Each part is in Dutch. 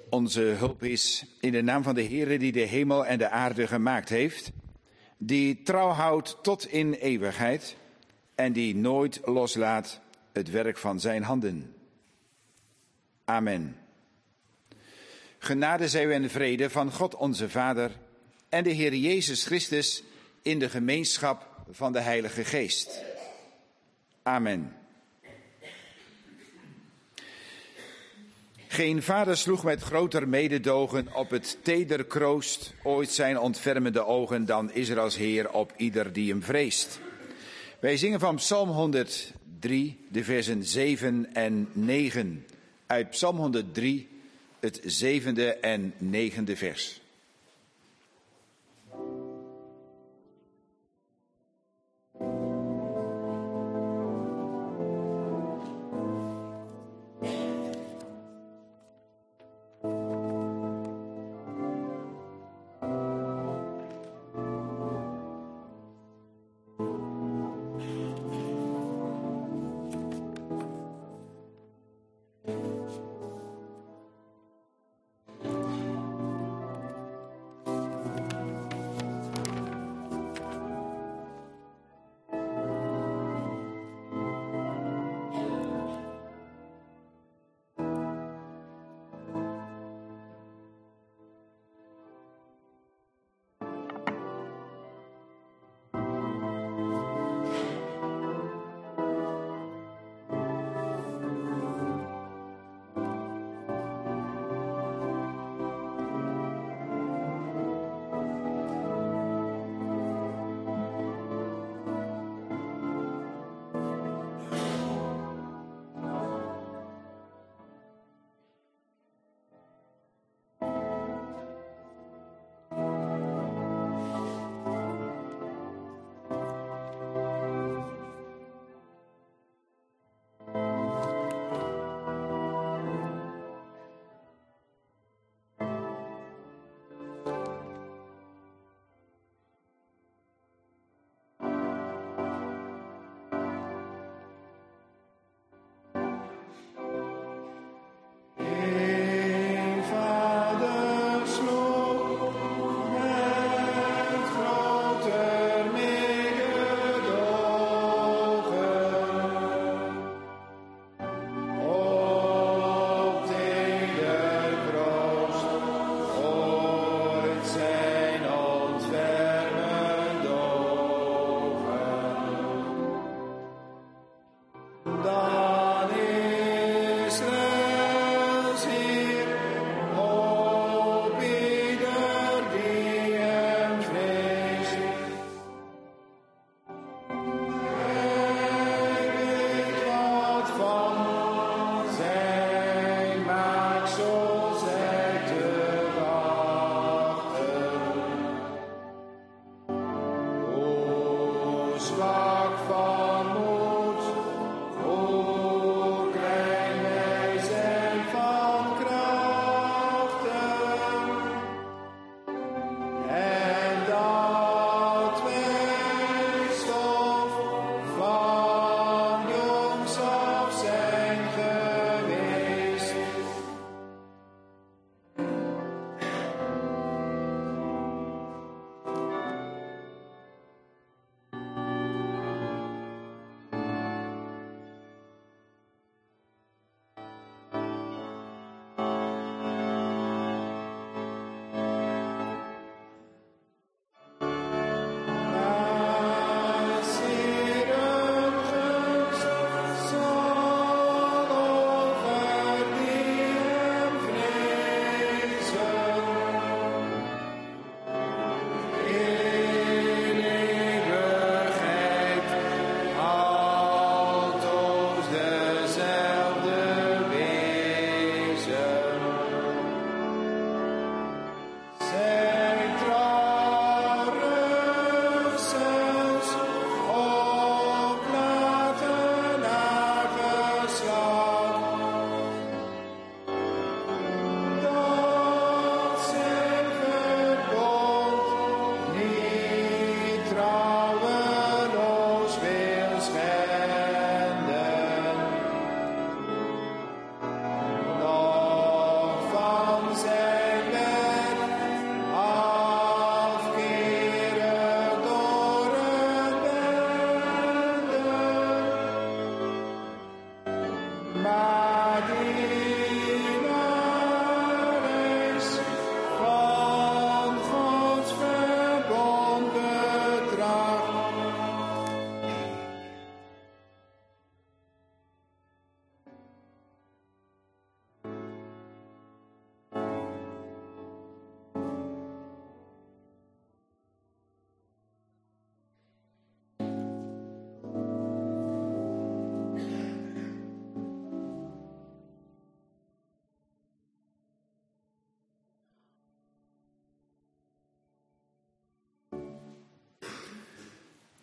onze hulp is, in de naam van de Heere die de hemel en de aarde gemaakt heeft, die trouw houdt tot in eeuwigheid en die nooit loslaat het werk van zijn handen. Amen. Genade zij u en vrede van God onze Vader en de Heer Jezus Christus in de gemeenschap van de Heilige Geest. Amen. Geen vader sloeg met groter mededogen op het teder kroost ooit zijn ontfermende ogen dan Israëls Heer op ieder die hem vreest. Wij zingen van Psalm 103, de versen 7 en 9. Uit Psalm 103, het 7e en 9e vers.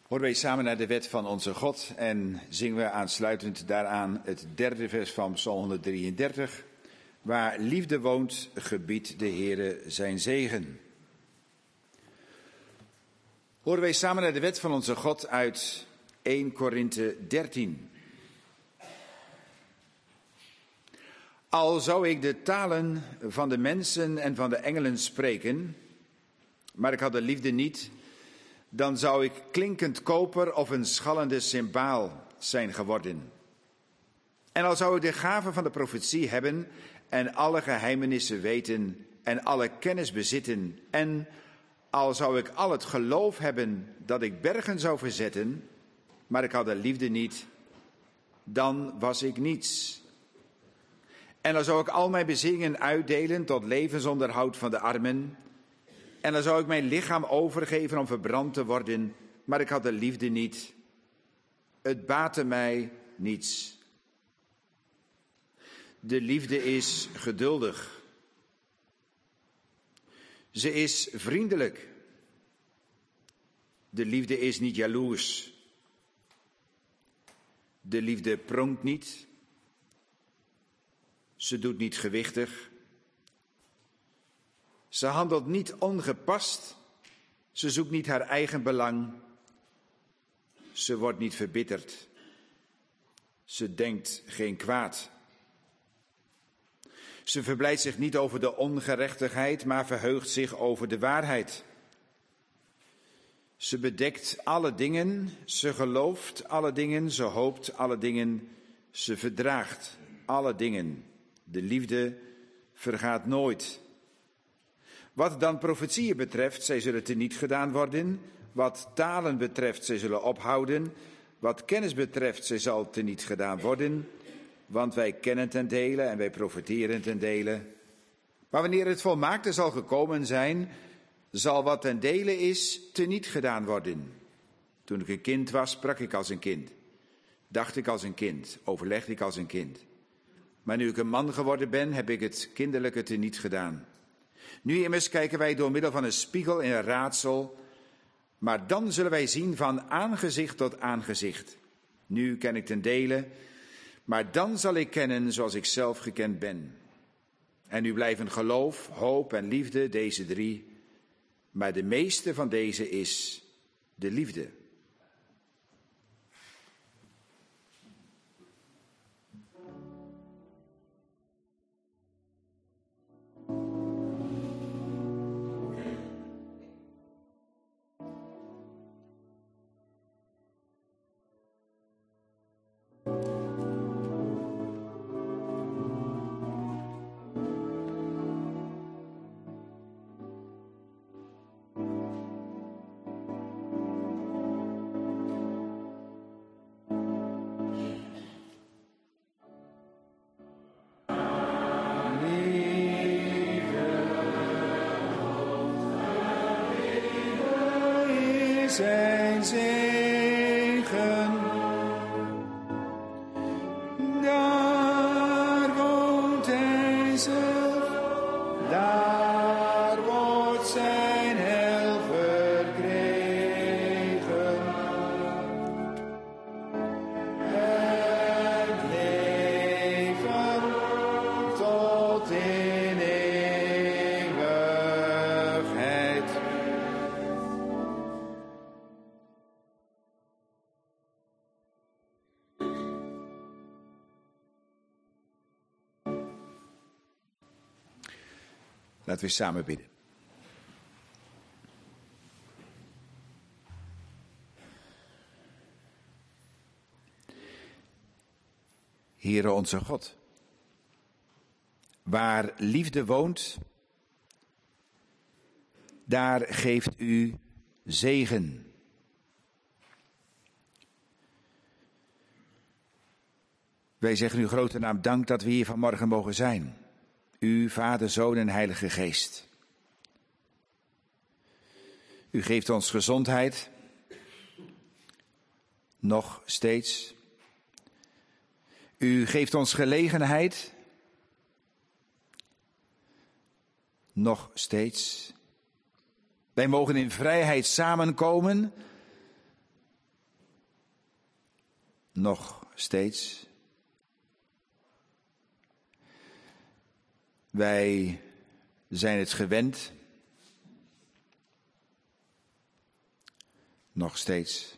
Horen wij samen naar de wet van onze God en zingen we aansluitend daaraan het derde vers van Psalm 133. Waar liefde woont, gebiedt de Heere zijn zegen. Horen wij samen naar de wet van onze God uit 1 Korinthe 13. Al zou ik de talen van de mensen en van de engelen spreken, maar ik had de liefde niet, dan zou ik klinkend koper of een schallende cymbaal zijn geworden. En al zou ik de gave van de profetie hebben en alle geheimenissen weten en alle kennis bezitten, en al zou ik al het geloof hebben dat ik bergen zou verzetten, maar ik had de liefde niet, dan was ik niets. En dan zou ik al mijn bezittingen uitdelen tot levensonderhoud van de armen. En dan zou ik mijn lichaam overgeven om verbrand te worden, maar ik had de liefde niet. Het baatte mij niets. De liefde is geduldig. Ze is vriendelijk. De liefde is niet jaloers. De liefde pronkt niet. Ze doet niet gewichtig. Ze handelt niet ongepast. Ze zoekt niet haar eigen belang. Ze wordt niet verbitterd. Ze denkt geen kwaad. Ze verblijdt zich niet over de ongerechtigheid, maar verheugt zich over de waarheid. Ze bedekt alle dingen, ze gelooft alle dingen, ze hoopt alle dingen, ze verdraagt alle dingen. De liefde vergaat nooit. Wat dan profetieën betreft, zij zullen teniet gedaan worden. Wat talen betreft, zij zullen ophouden. Wat kennis betreft, zij zal teniet gedaan worden. Want wij kennen ten dele en wij profeteren ten dele. Maar wanneer het volmaakte zal gekomen zijn, zal wat ten dele is teniet gedaan worden. Toen ik een kind was, sprak ik als een kind. Dacht ik als een kind, overlegde ik als een kind. Maar nu ik een man geworden ben, heb ik het kinderlijke teniet gedaan. Nu immers kijken wij door middel van een spiegel in een raadsel, maar dan zullen wij zien van aangezicht tot aangezicht. Nu ken ik ten dele, maar dan zal ik kennen zoals ik zelf gekend ben. En nu blijven geloof, hoop en liefde, deze drie, maar de meeste van deze is de liefde. Zijn zegen, daar woont hij zelf, daar wordt zijn heil verkregen. Het leven tot in eeuwigheid. Laten we samen bidden. Heere onze God, waar liefde woont, daar geeft u zegen. Wij zeggen uw grote naam dank dat we hier vanmorgen mogen zijn. U, Vader, Zoon en Heilige Geest. U geeft ons gezondheid, nog steeds. U geeft ons gelegenheid, nog steeds. Wij mogen in vrijheid samenkomen, nog steeds. Wij zijn het gewend. Nog steeds.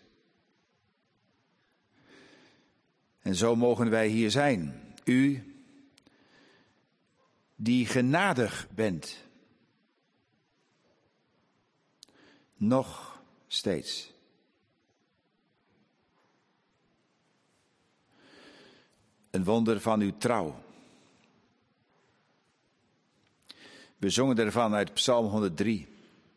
En zo mogen wij hier zijn. U, die genadig bent. Nog steeds. Een wonder van uw trouw. We zongen ervan uit Psalm 103.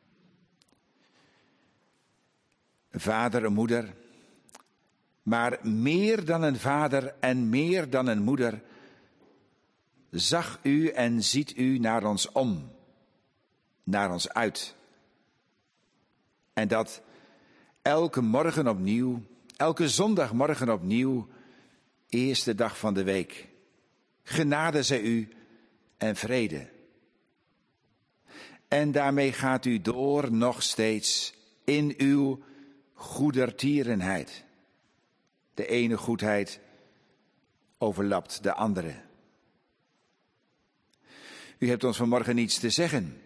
Een vader, een moeder. Maar meer dan een vader en meer dan een moeder zag u en ziet u naar ons om. Naar ons uit. En dat elke morgen opnieuw, elke zondagmorgen opnieuw, eerste dag van de week. Genade zij u en vrede. En daarmee gaat u door nog steeds in uw goedertierenheid. De ene goedheid overlapt de andere. U hebt ons vanmorgen iets te zeggen.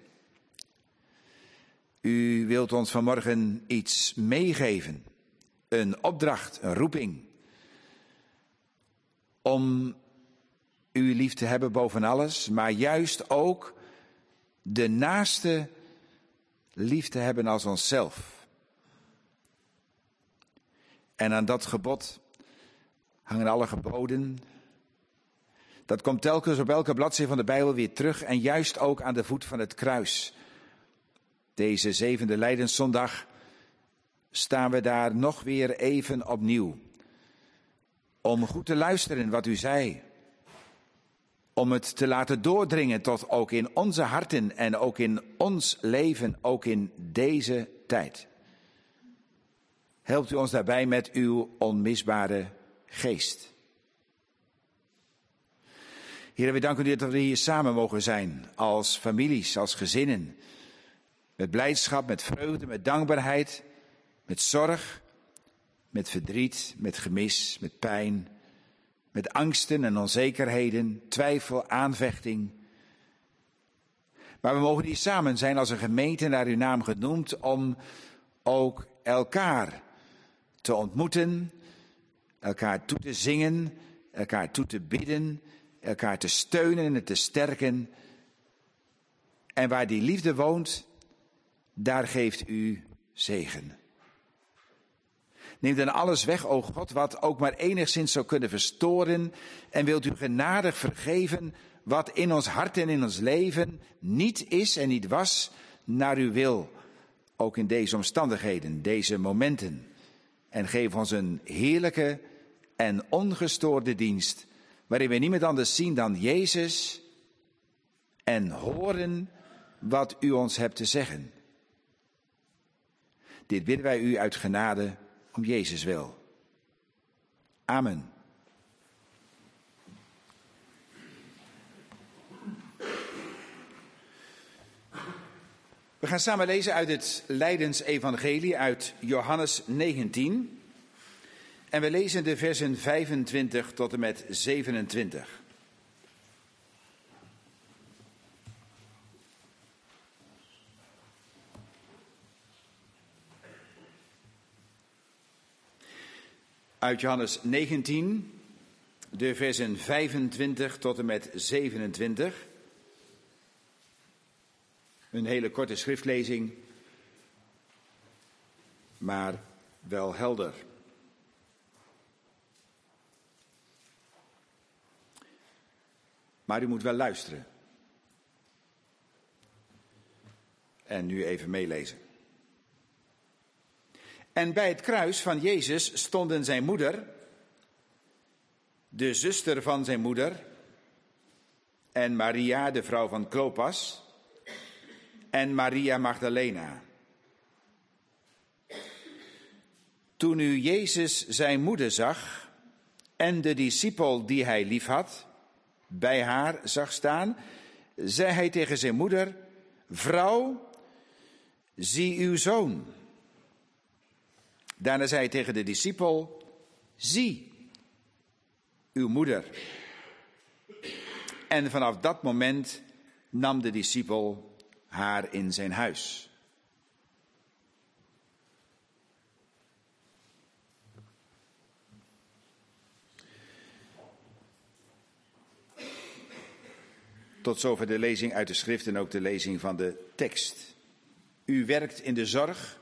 U wilt ons vanmorgen iets meegeven. Een opdracht, een roeping. Om u lief te hebben boven alles, maar juist ook de naaste lief te hebben als onszelf. En aan dat gebod hangen alle geboden. Dat komt telkens op elke bladzijde van de Bijbel weer terug en juist ook aan de voet van het kruis. Deze 7e Lijdenszondag staan we daar nog weer even opnieuw. Om goed te luisteren wat u zei. Om het te laten doordringen tot ook in onze harten en ook in ons leven, ook in deze tijd. Helpt u ons daarbij met uw onmisbare geest. Heer, we danken u dat we hier samen mogen zijn, als families, als gezinnen. Met blijdschap, met vreugde, met dankbaarheid, met zorg, met verdriet, met gemis, met pijn, met angsten en onzekerheden, twijfel, aanvechting. Maar we mogen hier samen zijn als een gemeente naar uw naam genoemd om ook elkaar te ontmoeten, elkaar toe te zingen, elkaar toe te bidden, elkaar te steunen en te sterken. En waar die liefde woont, daar geeft u zegen. Neem dan alles weg, o God, wat ook maar enigszins zou kunnen verstoren. En wilt u genadig vergeven wat in ons hart en in ons leven niet is en niet was naar uw wil. Ook in deze omstandigheden, deze momenten. En geef ons een heerlijke en ongestoorde dienst, waarin we niemand anders zien dan Jezus en horen wat u ons hebt te zeggen. Dit bidden wij u uit genade om Jezus wil. Amen. We gaan samen lezen uit het Lijdensevangelie uit Johannes 19. En we lezen de versen 25 tot en met 27. Uit Johannes 19, de versen 25 tot en met 27. Een hele korte schriftlezing, maar wel helder. Maar u moet wel luisteren. En nu even meelezen. En bij het kruis van Jezus stonden zijn moeder, de zuster van zijn moeder, en Maria, de vrouw van Klopas, en Maria Magdalena. Toen nu Jezus zijn moeder zag en de discipel die hij liefhad bij haar zag staan, zei hij tegen zijn moeder: Vrouw, zie uw zoon. Daarna zei hij tegen de discipel: Zie, uw moeder. En vanaf dat moment nam de discipel haar in zijn huis. Tot zover de lezing uit de schrift en ook de lezing van de tekst. U werkt in de zorg.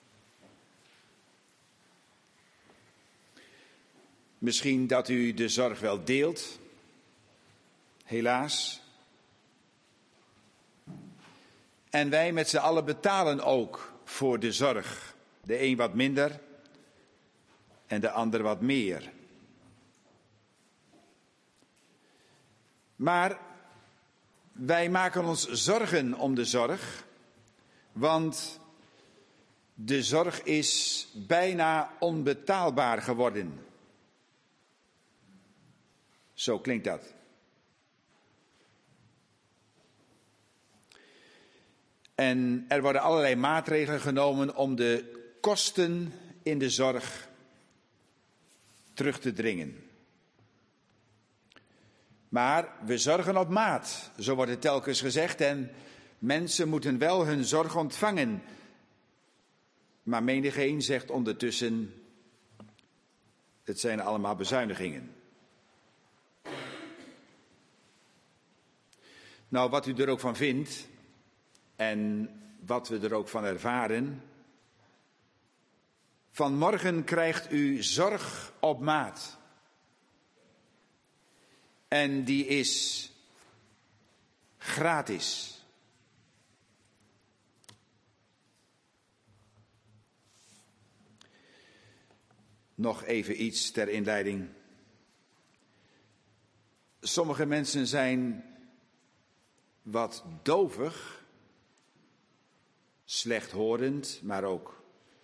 Misschien dat u de zorg wel deelt. Helaas. En wij met z'n allen betalen ook voor de zorg. De een wat minder en de ander wat meer. Maar wij maken ons zorgen om de zorg, want de zorg is bijna onbetaalbaar geworden. Zo klinkt dat. En er worden allerlei maatregelen genomen om de kosten in de zorg terug te dringen. Maar we zorgen op maat, zo wordt het telkens gezegd. En mensen moeten wel hun zorg ontvangen. Maar menigeen zegt ondertussen, het zijn allemaal bezuinigingen. Nou, wat u er ook van vindt en wat we er ook van ervaren. Vanmorgen krijgt u zorg op maat. En die is gratis. Nog even iets ter inleiding. Sommige mensen zijn wat dovig, slechthorend, maar ook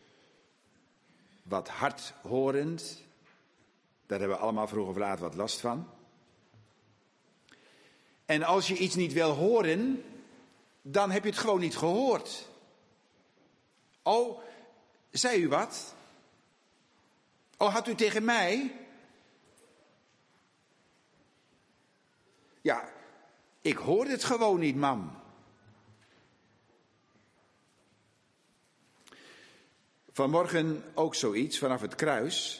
wat hardhorend. Daar hebben we allemaal vroeg of laat wat last van. En als je iets niet wil horen, dan heb je het gewoon niet gehoord. Oh, zei u wat? Oh, had u tegen mij? Ja, ik hoorde het gewoon niet, mam. Vanmorgen ook zoiets vanaf het kruis.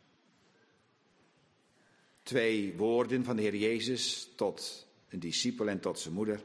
2 woorden van de Heer Jezus tot een discipel en tot zijn moeder.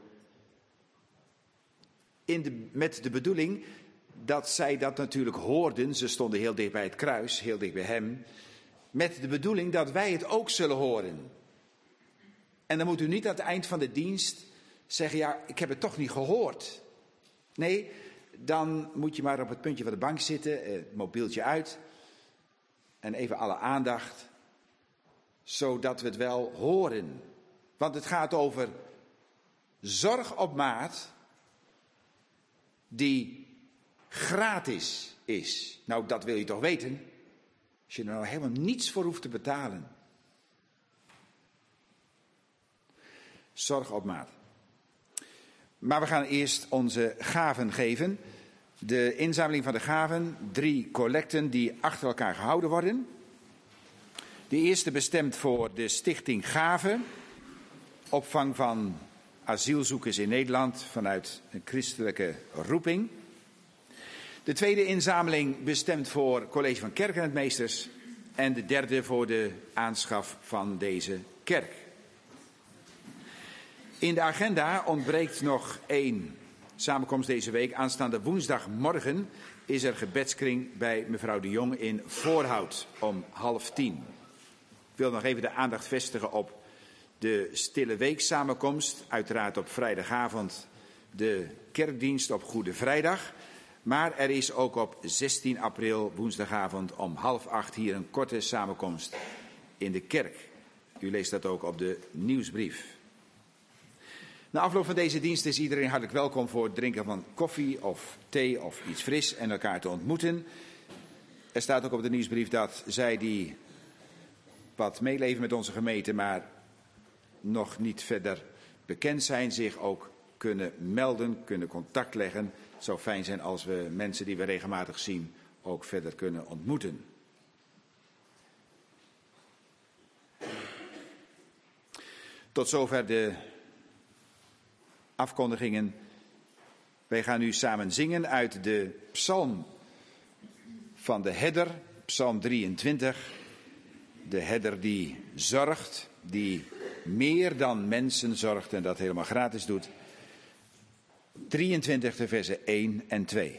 Met de bedoeling dat zij dat natuurlijk hoorden. Ze stonden heel dicht bij het kruis, heel dicht bij hem. Met de bedoeling dat wij het ook zullen horen. En dan moet u niet aan het eind van de dienst zeggen, ja, ik heb het toch niet gehoord. Nee, dan moet je maar op het puntje van de bank zitten, het mobieltje uit. En even alle aandacht, zodat we het wel horen. Want het gaat over zorg op maat die gratis is. Nou, dat wil je toch weten? Als je er nou helemaal niets voor hoeft te betalen. Zorg op maat. Maar we gaan eerst onze gaven geven. De inzameling van de gaven, 3 collecten die achter elkaar gehouden worden. De eerste bestemd voor de stichting Gaven. Opvang van asielzoekers in Nederland vanuit een christelijke roeping. De tweede inzameling bestemd voor College van Kerkenmeesters. En de derde voor de aanschaf van deze kerk. In de agenda ontbreekt nog 1 samenkomst deze week. Aanstaande woensdagmorgen is er gebedskring bij mevrouw de Jong in Voorhout om 9:30. Ik wil nog even de aandacht vestigen op de Stille Week samenkomst. Uiteraard op vrijdagavond de kerkdienst op Goede Vrijdag. Maar er is ook op 16 april woensdagavond om 7:30 hier een korte samenkomst in de kerk. U leest dat ook op de nieuwsbrief. Na afloop van deze dienst is iedereen hartelijk welkom voor het drinken van koffie of thee of iets fris en elkaar te ontmoeten. Er staat ook op de nieuwsbrief dat zij die wat meeleven met onze gemeente, maar nog niet verder bekend zijn, zich ook kunnen melden, kunnen contact leggen. Het zou fijn zijn als we mensen die we regelmatig zien ook verder kunnen ontmoeten. Tot zover de afkondigingen. Wij gaan nu samen zingen uit de psalm van de herder, psalm 23. De herder die zorgt, die meer dan mensen zorgt en dat helemaal gratis doet. 23 de versen 1 en 2.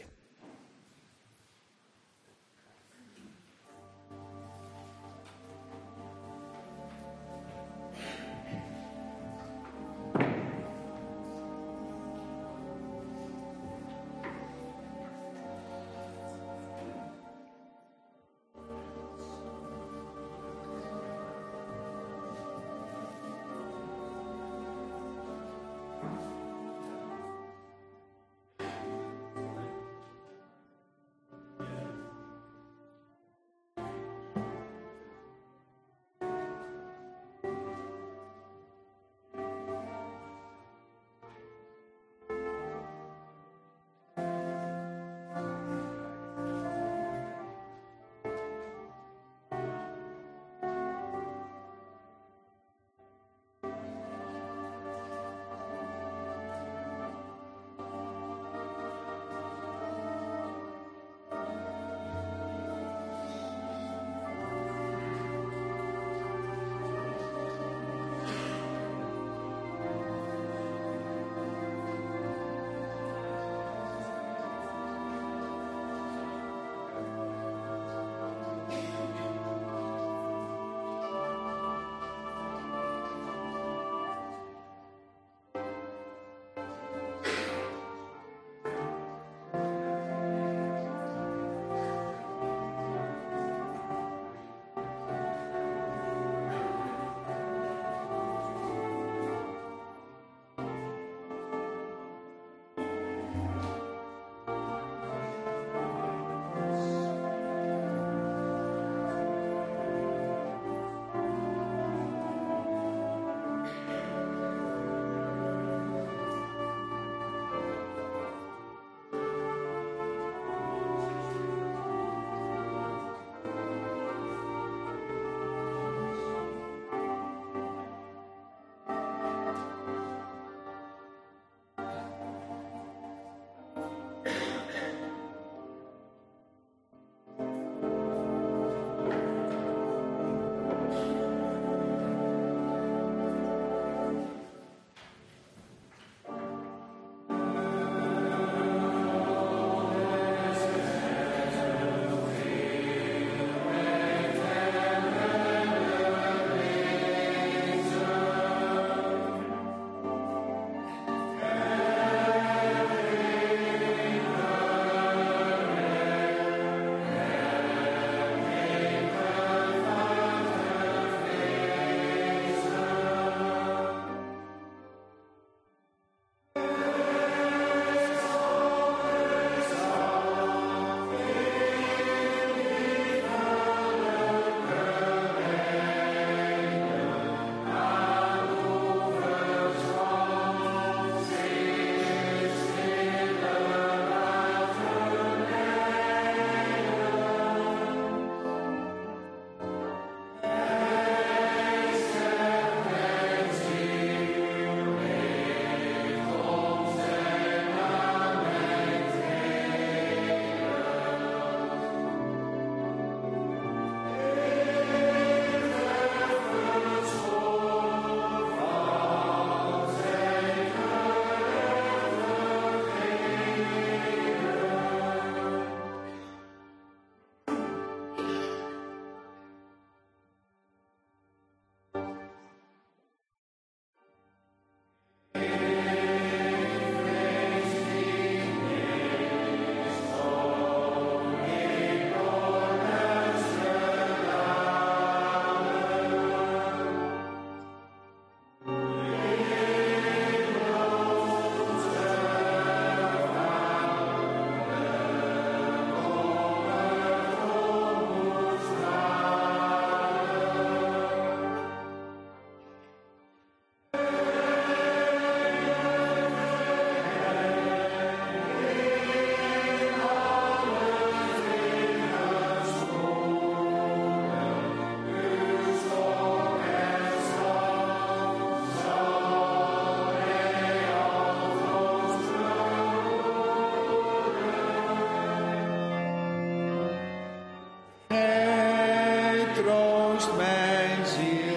troost mijn ziel.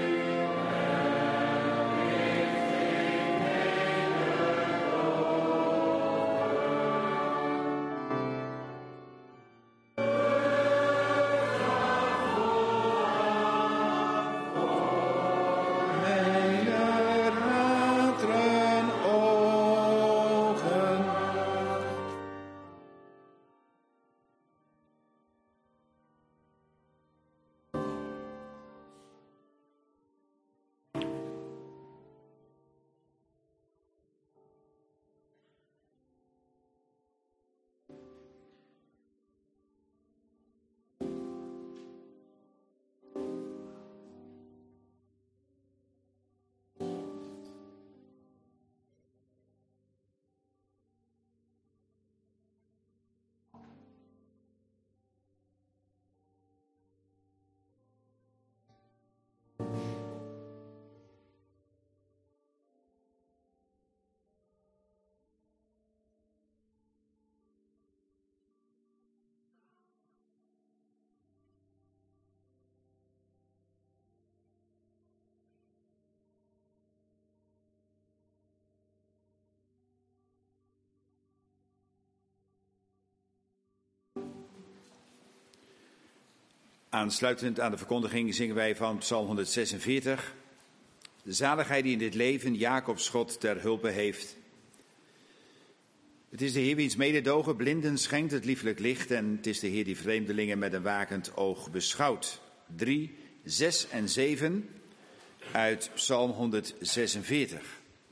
Aansluitend aan de verkondiging zingen wij van Psalm 146. De zaligheid die in dit leven Jacobs God ter hulpe heeft. Het is de Heer wiens mededogen blinden schenkt het lieflijk licht. En het is de Heer die vreemdelingen met een wakend oog beschouwt. 3, 6 en 7 uit Psalm 146.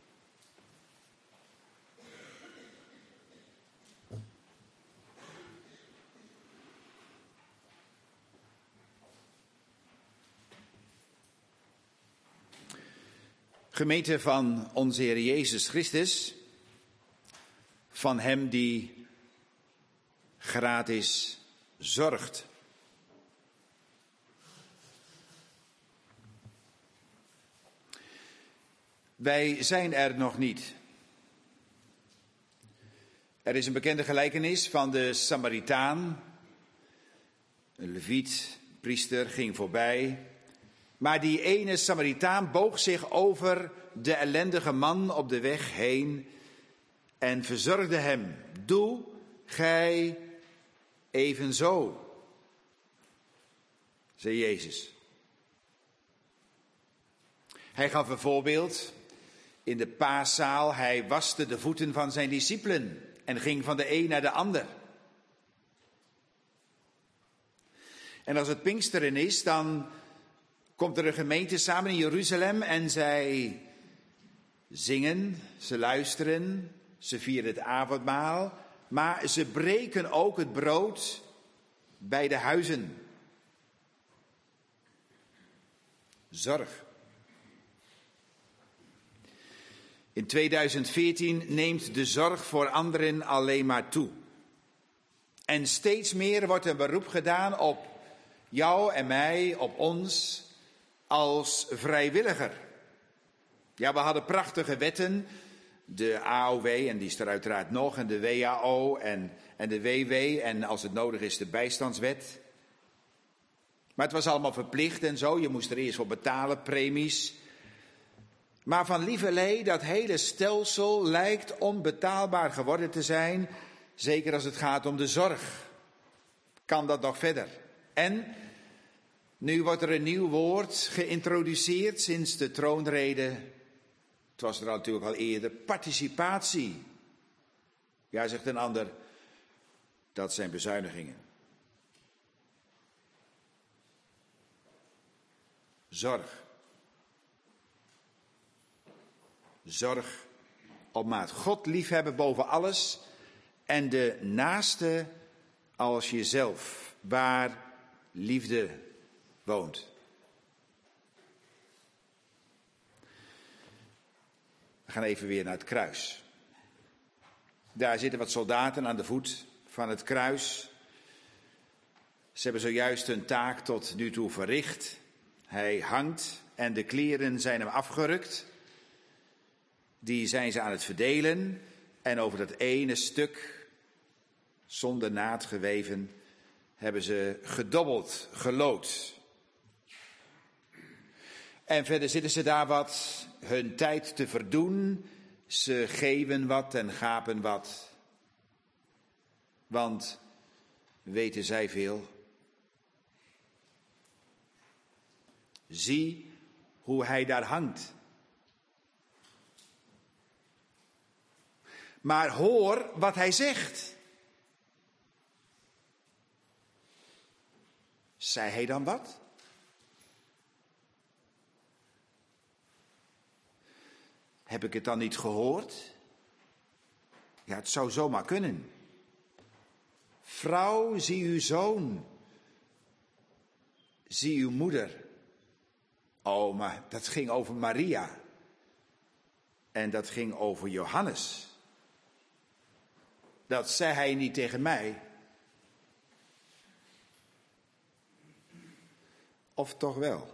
Gemeente van onze Heer Jezus Christus, van Hem die gratis zorgt. Wij zijn er nog niet. Er is een bekende gelijkenis van de Samaritaan. Een leviet, priester, ging voorbij. Maar die ene Samaritaan boog zich over de ellendige man op de weg heen en verzorgde hem. Doe gij evenzo, zei Jezus. Hij gaf een voorbeeld in de paaszaal. Hij waste de voeten van zijn discipelen en ging van de een naar de ander. En als het Pinksteren is, dan komt er een gemeente samen in Jeruzalem en zij zingen, ze luisteren, ze vieren het avondmaal, maar ze breken ook het brood bij de huizen. Zorg. In 2014 neemt de zorg voor anderen alleen maar toe. En steeds meer wordt een beroep gedaan op jou en mij, op ons als vrijwilliger. Ja, we hadden prachtige wetten. De AOW, en die is er uiteraard nog, en de WAO en de WW en als het nodig is de bijstandswet. Maar het was allemaal verplicht en zo, je moest er eerst voor betalen, premies. Maar van lieverlee, dat hele stelsel lijkt onbetaalbaar geworden te zijn, zeker als het gaat om de zorg. Kan dat nog verder? En nu wordt er een nieuw woord geïntroduceerd sinds de troonrede. Het was er natuurlijk al eerder, participatie. Ja, zegt een ander, dat zijn bezuinigingen. Zorg. Zorg op maat. God liefhebben boven alles en de naaste als jezelf, waar liefde woont. We gaan even weer naar het kruis. Daar zitten wat soldaten aan de voet van het kruis. Ze hebben zojuist hun taak tot nu toe verricht. Hij hangt en de kleren zijn hem afgerukt. Die zijn ze aan het verdelen. En over dat ene stuk, zonder naad geweven, hebben ze gedobbeld, gelood. En verder zitten ze daar wat hun tijd te verdoen. Ze geven wat en gapen wat. Want weten zij veel. Zie hoe hij daar hangt. Maar hoor wat hij zegt. Zei hij dan wat? Heb ik het dan niet gehoord? Ja, het zou zomaar kunnen. Vrouw, zie uw zoon. Zie uw moeder. Oh, maar dat ging over Maria. En dat ging over Johannes. Dat zei hij niet tegen mij. Of toch wel?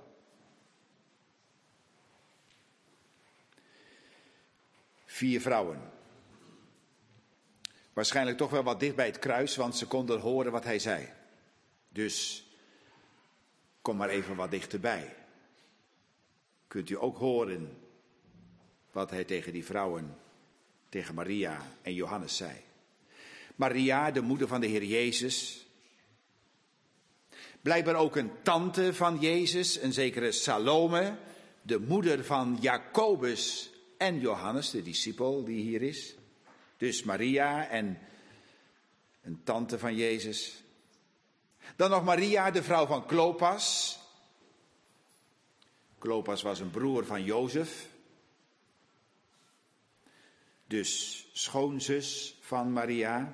Vier vrouwen. Waarschijnlijk toch wel wat dicht bij het kruis, want ze konden horen wat hij zei. Dus kom maar even wat dichterbij. Kunt u ook horen wat hij tegen die vrouwen, tegen Maria en Johannes zei. Maria, de moeder van de Heer Jezus. Blijkbaar ook een tante van Jezus, een zekere Salome, de moeder van Jacobus en Johannes, de discipel die hier is. Dus Maria en een tante van Jezus. Dan nog Maria, de vrouw van Klopas. Klopas was een broer van Jozef. Dus schoonzus van Maria.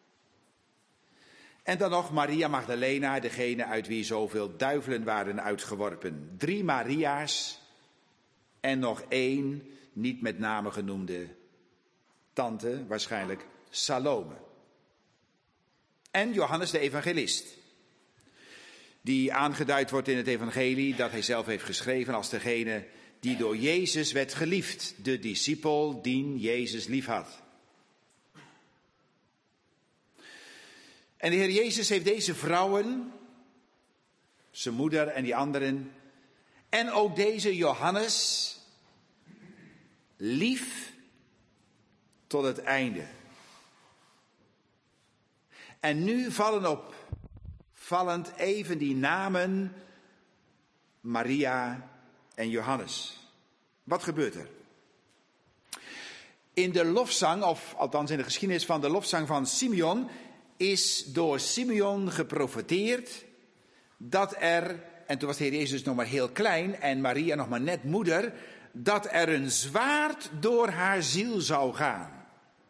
En dan nog Maria Magdalena, degene uit wie zoveel duivelen waren uitgeworpen. 3 Maria's en nog 1 niet met name genoemde tante, waarschijnlijk Salome. En Johannes de evangelist, die aangeduid wordt in het evangelie dat hij zelf heeft geschreven als degene die door Jezus werd geliefd, de discipel die Jezus liefhad. En de Heer Jezus heeft deze vrouwen, zijn moeder en die anderen, en ook deze Johannes, lief tot het einde. En nu vallend even die namen Maria en Johannes. Wat gebeurt er? In de lofzang, of althans in de geschiedenis van de lofzang van Simeon, is door Simeon geprofeteerd dat er, en toen was de Heer Jezus nog maar heel klein en Maria nog maar net moeder, dat er een zwaard door haar ziel zou gaan.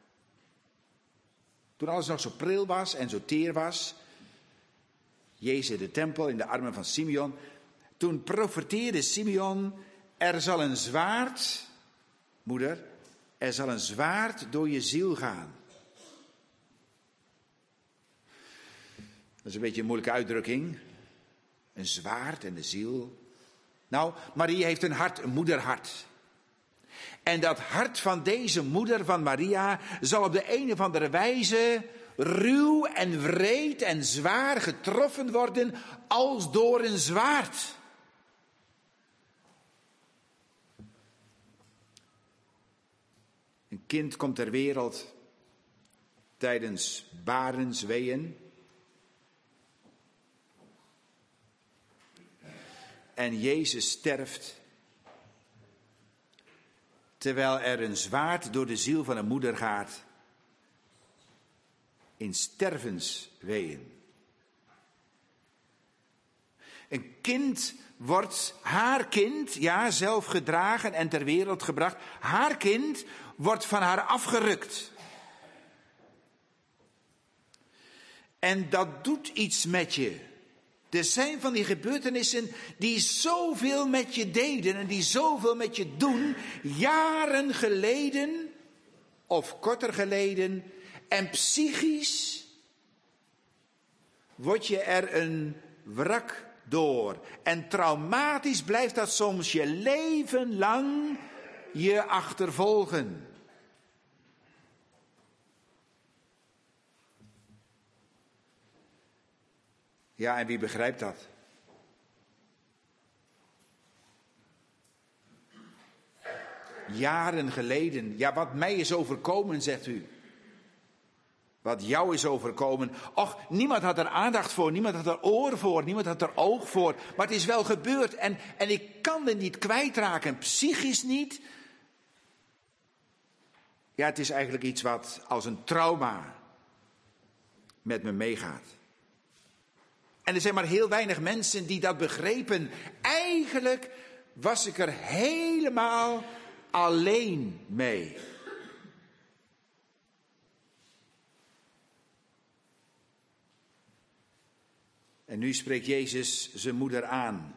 Toen alles nog zo pril was en zo teer was, Jezus in de tempel in de armen van Simeon, toen profeteerde Simeon, er zal een zwaard, moeder, er zal een zwaard door je ziel gaan. Dat is een beetje een moeilijke uitdrukking. Een zwaard en de ziel. Nou, Maria heeft een hart, een moederhart. En dat hart van deze moeder van Maria zal op de een of andere wijze ruw en wreed en zwaar getroffen worden als door een zwaard. Een kind komt ter wereld tijdens barensweeën. En Jezus sterft, terwijl er een zwaard door de ziel van een moeder gaat, in stervensweeën. Een kind wordt, haar kind, ja, zelf gedragen en ter wereld gebracht. Haar kind wordt van haar afgerukt. En dat doet iets met je. Er zijn van die gebeurtenissen die zoveel met je deden en die zoveel met je doen, jaren geleden of korter geleden. En psychisch word je er een wrak door. En traumatisch blijft dat soms je leven lang je achtervolgen. Ja, en wie begrijpt dat? jaren geleden. Ja, wat mij is overkomen, zegt u. Wat jou is overkomen. Och, niemand had er aandacht voor, niemand had er oor voor, niemand had er oog voor. Maar het is wel gebeurd en ik kan het niet kwijtraken, psychisch niet. Ja, het is eigenlijk iets wat als een trauma met me meegaat. En er zijn maar heel weinig mensen die dat begrepen. Eigenlijk was ik er helemaal alleen mee. En nu spreekt Jezus zijn moeder aan.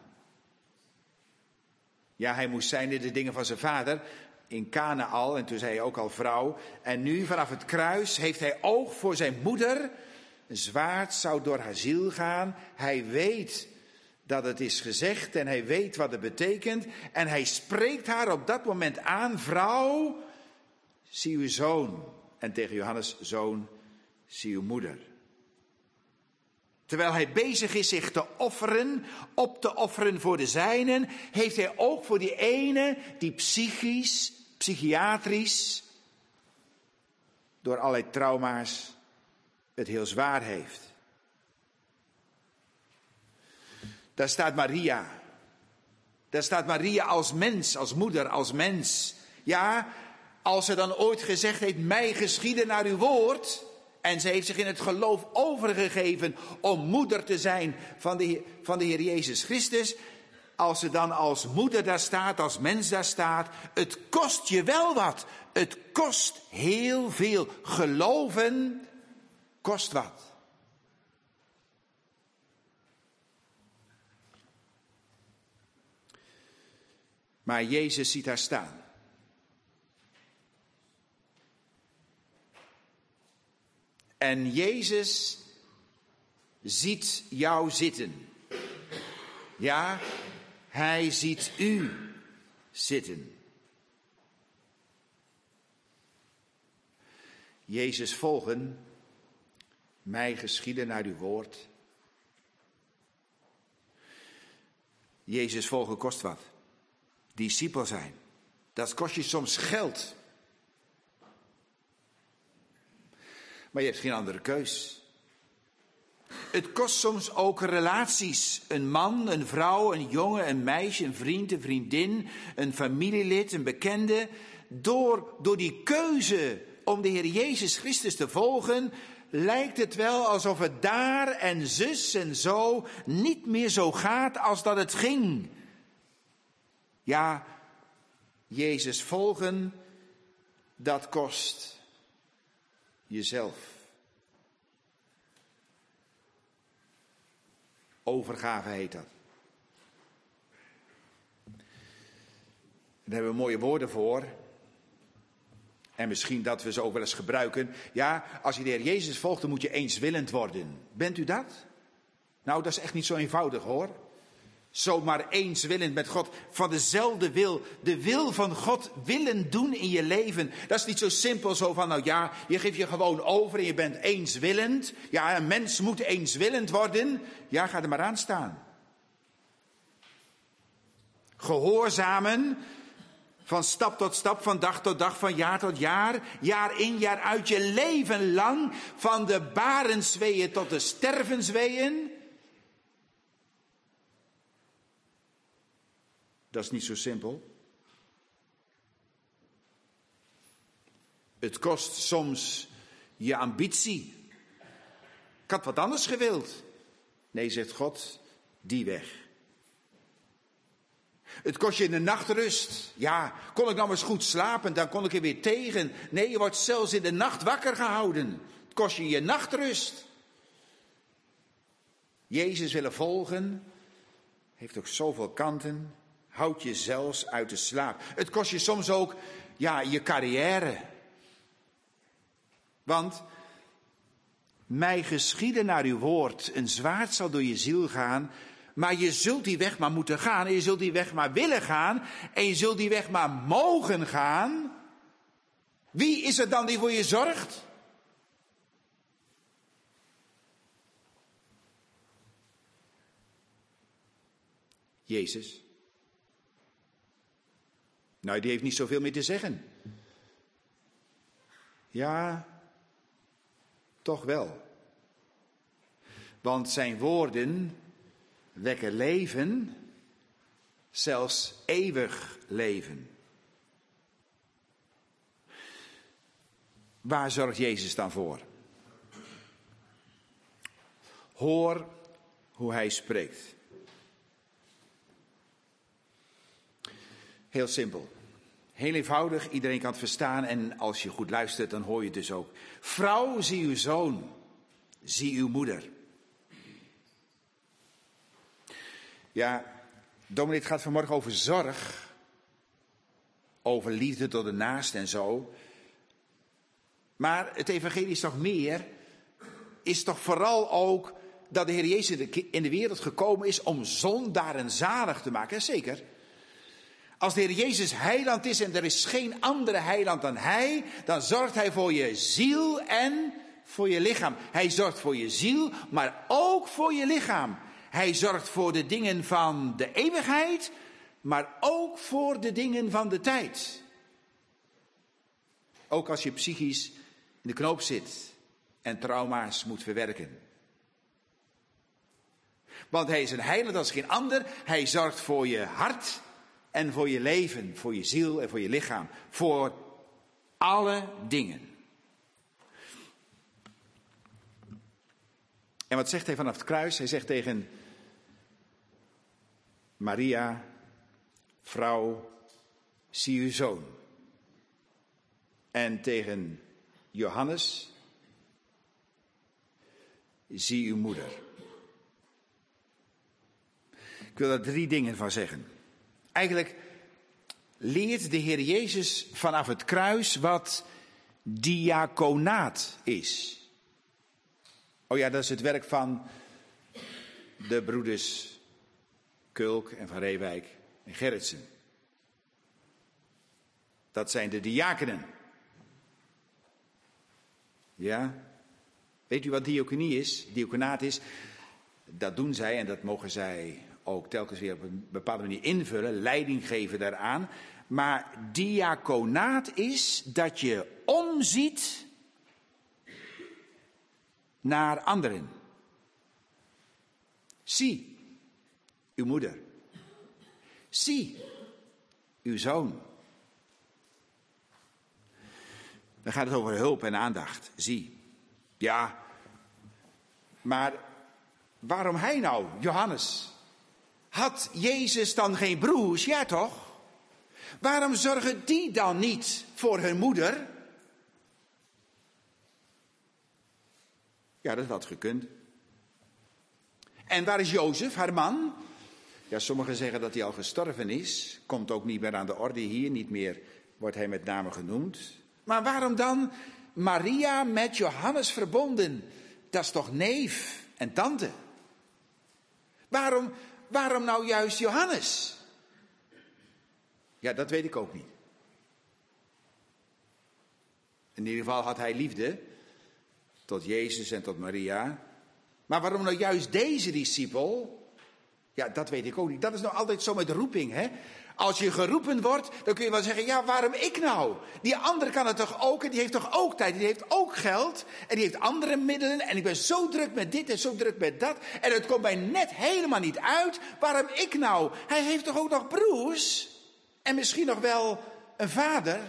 Ja, hij moest zijn in de dingen van zijn vader, in Kana al, en toen zei hij ook al vrouw. En nu vanaf het kruis heeft hij oog voor zijn moeder. Een zwaard zou door haar ziel gaan. Hij weet dat het is gezegd en hij weet wat het betekent. En hij spreekt haar op dat moment aan, vrouw, zie uw zoon. En tegen Johannes, zoon, zie uw moeder. Terwijl hij bezig is zich te offeren, op te offeren voor de zijnen, heeft hij oog voor die ene die psychisch, psychiatrisch, door allerlei trauma's het heel zwaar heeft. Daar staat Maria. Daar staat Maria als mens, als moeder, als mens. Ja, als ze dan ooit gezegd heeft, mij geschieden naar uw woord. En ze heeft zich in het geloof overgegeven om moeder te zijn van de Heer Jezus Christus. Als ze dan als moeder daar staat, als mens daar staat. Het kost je wel wat. Het kost heel veel. Geloven kost wat. Maar Jezus ziet haar staan. En Jezus ziet jou zitten. Ja, hij ziet u zitten. Jezus volgen, mij geschieden naar uw woord. Jezus volgen kost wat. Discipel zijn, dat kost je soms geld. Maar je hebt geen andere keus. Het kost soms ook relaties. Een man, een vrouw, een jongen, een meisje, een vriend, een vriendin, een familielid, een bekende. Door die keuze om de Heer Jezus Christus te volgen, lijkt het wel alsof het daar en zus en zo niet meer zo gaat als dat het ging. Ja, Jezus volgen, dat kost jezelf. Overgave heet dat. Daar hebben we mooie woorden voor. En misschien dat we ze ook wel eens gebruiken. Ja, als je de Heer Jezus volgt, dan moet je eenswillend worden. Bent u dat? Nou, dat is echt niet zo eenvoudig hoor. Zomaar eenswillend met God, van dezelfde wil, de wil van God willen doen in je leven. Dat is niet zo simpel zo van, nou ja, je geeft je gewoon over en je bent eenswillend. Ja, een mens moet eenswillend worden. Ja, ga er maar aan staan. Gehoorzamen, van stap tot stap, van dag tot dag, van jaar tot jaar in, jaar uit, je leven lang, van de barensweeën tot de stervensweeën. Dat is niet zo simpel. Het kost soms je ambitie. Ik had wat anders gewild. Nee, zegt God, die weg. Het kost je de nachtrust. Ja, kon ik nou eens goed slapen, dan kon ik er weer tegen. Nee, je wordt zelfs in de nacht wakker gehouden. Het kost je je nachtrust. Jezus willen volgen heeft ook zoveel kanten. Houd je zelfs uit de slaap. Het kost je soms ook, ja, je carrière. Want mij geschieden naar uw woord. Een zwaard zal door je ziel gaan. Maar je zult die weg maar moeten gaan. En je zult die weg maar willen gaan. En je zult die weg maar mogen gaan. Wie is het dan die voor je zorgt? Jezus. Nou, die heeft niet zoveel meer te zeggen. Ja, toch wel. Want zijn woorden wekken leven, zelfs eeuwig leven. Waar zorgt Jezus dan voor? Hoor hoe hij spreekt. Heel simpel. Heel eenvoudig, iedereen kan het verstaan en als je goed luistert dan hoor je het dus ook. Vrouw, zie uw zoon, zie uw moeder. Ja, dominee, het gaat vanmorgen over zorg, over liefde tot de naaste en zo. Maar het evangelie is toch meer, is toch vooral ook dat de Heer Jezus in de wereld gekomen is om zondaren zalig te maken. Zeker. Als de Heer Jezus heiland is en er is geen andere heiland dan Hij, dan zorgt Hij voor je ziel en voor je lichaam. Hij zorgt voor je ziel, maar ook voor je lichaam. Hij zorgt voor de dingen van de eeuwigheid, maar ook voor de dingen van de tijd. Ook als je psychisch in de knoop zit en trauma's moet verwerken. Want Hij is een heiland als geen ander. Hij zorgt voor je hart en voor je leven, voor je ziel en voor je lichaam. Voor alle dingen. En wat zegt Hij vanaf het kruis? Hij zegt tegen Maria, vrouw, zie uw zoon. En tegen Johannes, zie uw moeder. Ik wil daar 3 dingen van zeggen. Eigenlijk leert de Heer Jezus vanaf het kruis wat diaconaat is. Oh ja, dat is het werk van de broeders Kulk en Van Reewijk en Gerritsen. Dat zijn de diakenen. Ja? Weet u wat diaconie is? Diaconaat is, dat doen zij en dat mogen zij ook telkens weer op een bepaalde manier invullen, leiding geven daaraan. Maar diaconaat is dat je omziet naar anderen. Zie uw moeder. Zie uw zoon. Dan gaat het over hulp en aandacht. Zie. Ja, maar waarom hij nou, Johannes? Had Jezus dan geen broers? Ja toch? Waarom zorgen die dan niet voor hun moeder? Ja, dat had gekund. En waar is Jozef, haar man? Ja, sommigen zeggen dat hij al gestorven is. Komt ook niet meer aan de orde hier, niet meer wordt hij met name genoemd. Maar waarom dan Maria met Johannes verbonden? Dat is toch neef en tante? Waarom nou juist Johannes? Ja, dat weet ik ook niet. In ieder geval had hij liefde tot Jezus en tot Maria. Maar waarom nou juist deze discipel? Ja, dat weet ik ook niet. Dat is nou altijd zo met roeping, hè? Als je geroepen wordt, dan kun je wel zeggen, ja, waarom ik nou? Die andere kan het toch ook, en die heeft toch ook tijd, die heeft ook geld, en die heeft andere middelen, en ik ben zo druk met dit en zo druk met dat, en het komt mij net helemaal niet uit. Waarom ik nou? Hij heeft toch ook nog broers? En misschien nog wel een vader?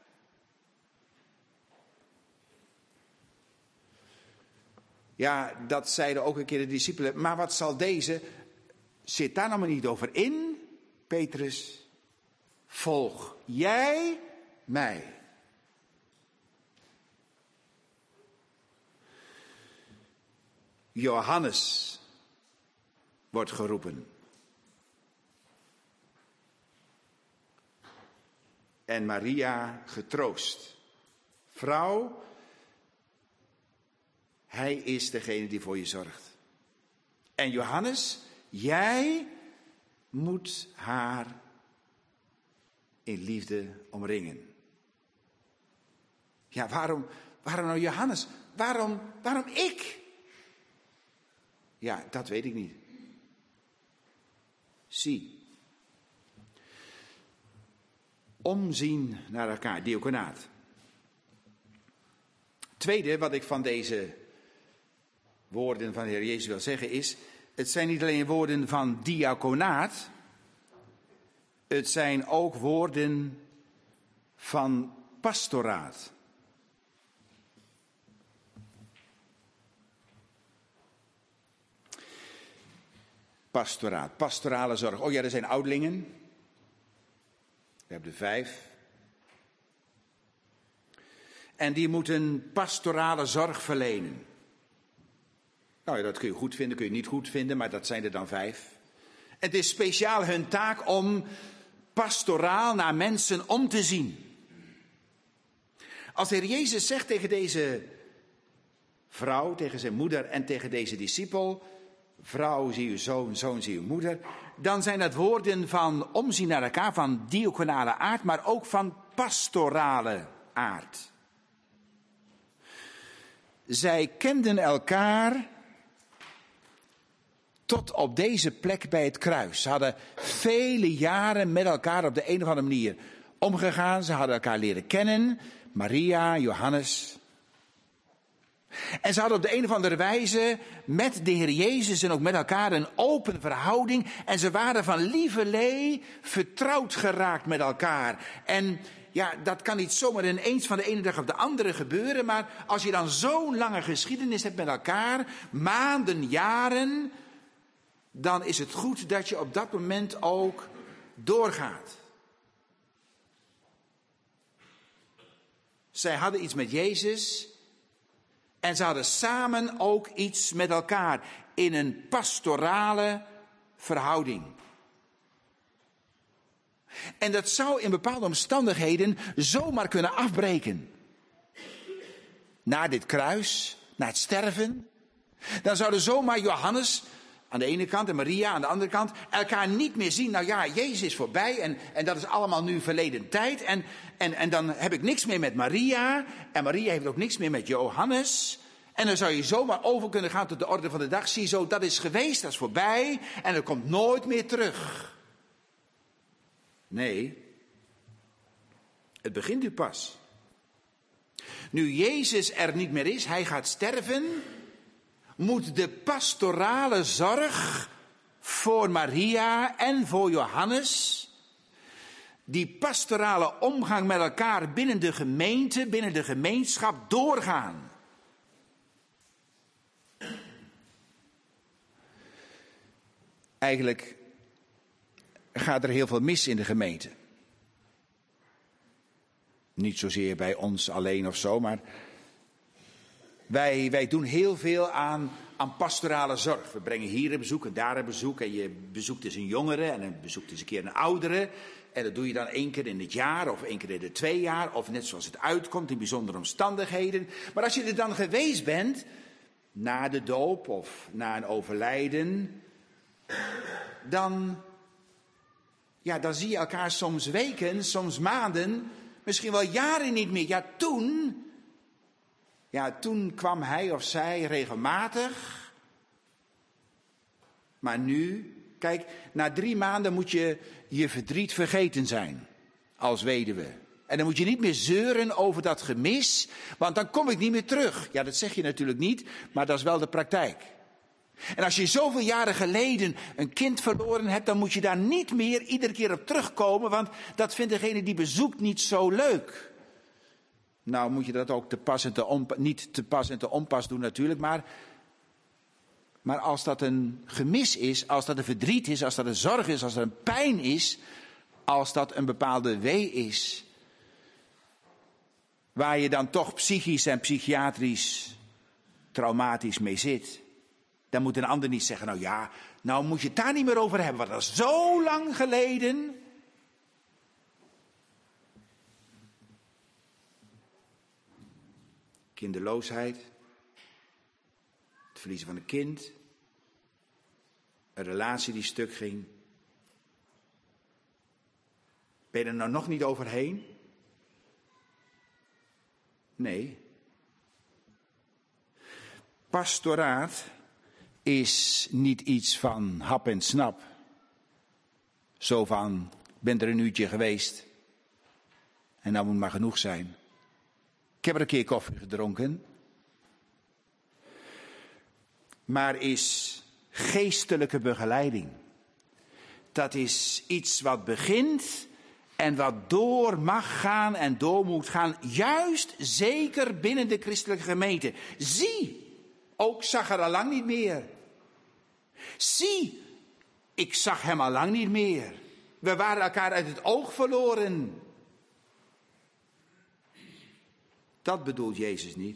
Ja, dat zeiden ook een keer de discipelen. Maar wat zal deze? Zit daar nou maar niet over in, Petrus? Volg jij mij. Johannes wordt geroepen. En Maria getroost. Vrouw, hij is degene die voor je zorgt. En Johannes, jij moet haar in liefde omringen. Ja, waarom nou Johannes? Waarom ik? Ja, dat weet ik niet. Zie. omzien naar elkaar, diaconaat. Tweede wat ik van deze woorden van de Heer Jezus wil zeggen is, het zijn niet alleen woorden van diaconaat, het zijn ook woorden van pastoraat. Pastoraat, pastorale zorg. Oh ja, er zijn ouderlingen. We hebben er 5. En die moeten pastorale zorg verlenen. Nou ja, dat kun je goed vinden, kun je niet goed vinden, maar dat zijn er dan 5. Het is speciaal hun taak om pastoraal naar mensen om te zien. Als de Heer Jezus zegt tegen deze vrouw, tegen zijn moeder en tegen deze discipel, vrouw, zie uw zoon, zoon, zie uw moeder, dan zijn dat woorden van omzien naar elkaar, van diaconale aard, maar ook van pastorale aard. Zij kenden elkaar tot op deze plek bij het kruis. Ze hadden vele jaren met elkaar op de een of andere manier omgegaan. Ze hadden elkaar leren kennen. Maria, Johannes. En ze hadden op de een of andere wijze met de Heer Jezus en ook met elkaar een open verhouding. En ze waren van lieverlee vertrouwd geraakt met elkaar. En ja, dat kan niet zomaar ineens van de ene dag op de andere gebeuren. Maar als je dan zo'n lange geschiedenis hebt met elkaar, maanden, jaren, dan is het goed dat je op dat moment ook doorgaat. Zij hadden iets met Jezus en ze hadden samen ook iets met elkaar in een pastorale verhouding. En dat zou in bepaalde omstandigheden zomaar kunnen afbreken. Na dit kruis, na het sterven, dan zouden zomaar Johannes aan de ene kant en Maria aan de andere kant elkaar niet meer zien. Nou ja, Jezus is voorbij en dat is allemaal nu verleden tijd. En dan heb ik niks meer met Maria. En Maria heeft ook niks meer met Johannes. En dan zou je zomaar over kunnen gaan tot de orde van de dag. Zie zo, dat is geweest, dat is voorbij. En dat komt nooit meer terug. Nee, het begint nu pas. Nu Jezus er niet meer is, hij gaat sterven, moet de pastorale zorg voor Maria en voor Johannes, die pastorale omgang met elkaar binnen de gemeente, binnen de gemeenschap doorgaan. Eigenlijk gaat er heel veel mis in de gemeente. Niet zozeer bij ons alleen of zo, maar wij doen heel veel aan pastorale zorg. We brengen hier een bezoek en daar een bezoek. En je bezoekt dus een jongere en dan bezoekt eens een keer een oudere. En dat doe je dan 1 keer in het jaar of 1 keer in de 2 jaar. Of net zoals het uitkomt in bijzondere omstandigheden. Maar als je er dan geweest bent, na de doop of na een overlijden, dan zie je elkaar soms weken, soms maanden, misschien wel jaren niet meer. Toen kwam hij of zij regelmatig. Maar nu, kijk, na 3 maanden moet je je verdriet vergeten zijn als weduwe. En dan moet je niet meer zeuren over dat gemis, want dan kom ik niet meer terug. Ja, dat zeg je natuurlijk niet, maar dat is wel de praktijk. En als je zoveel jaren geleden een kind verloren hebt, dan moet je daar niet meer iedere keer op terugkomen, want dat vindt degene die bezoekt niet zo leuk. Nou moet je dat ook niet te pas en te onpas doen natuurlijk, maar als dat een gemis is, als dat een verdriet is, als dat een zorg is, als dat een pijn is, als dat een bepaalde wee is, waar je dan toch psychisch en psychiatrisch traumatisch mee zit, dan moet een ander niet zeggen, nou moet je het daar niet meer over hebben, want dat is zo lang geleden. Kinderloosheid, het verliezen van een kind, een relatie die stuk ging. Ben je er nou nog niet overheen? Nee. Pastoraat is niet iets van hap en snap. Zo van, ben er een uurtje geweest En nou moet maar genoeg zijn. Ik heb er een keer koffie gedronken. Maar is geestelijke begeleiding. Dat is iets wat begint en wat door mag gaan en door moet gaan. Juist zeker binnen de christelijke gemeente. Zie, ook zag er al lang niet meer. Zie, ik zag hem al lang niet meer. We waren elkaar uit het oog verloren. Dat bedoelt Jezus niet.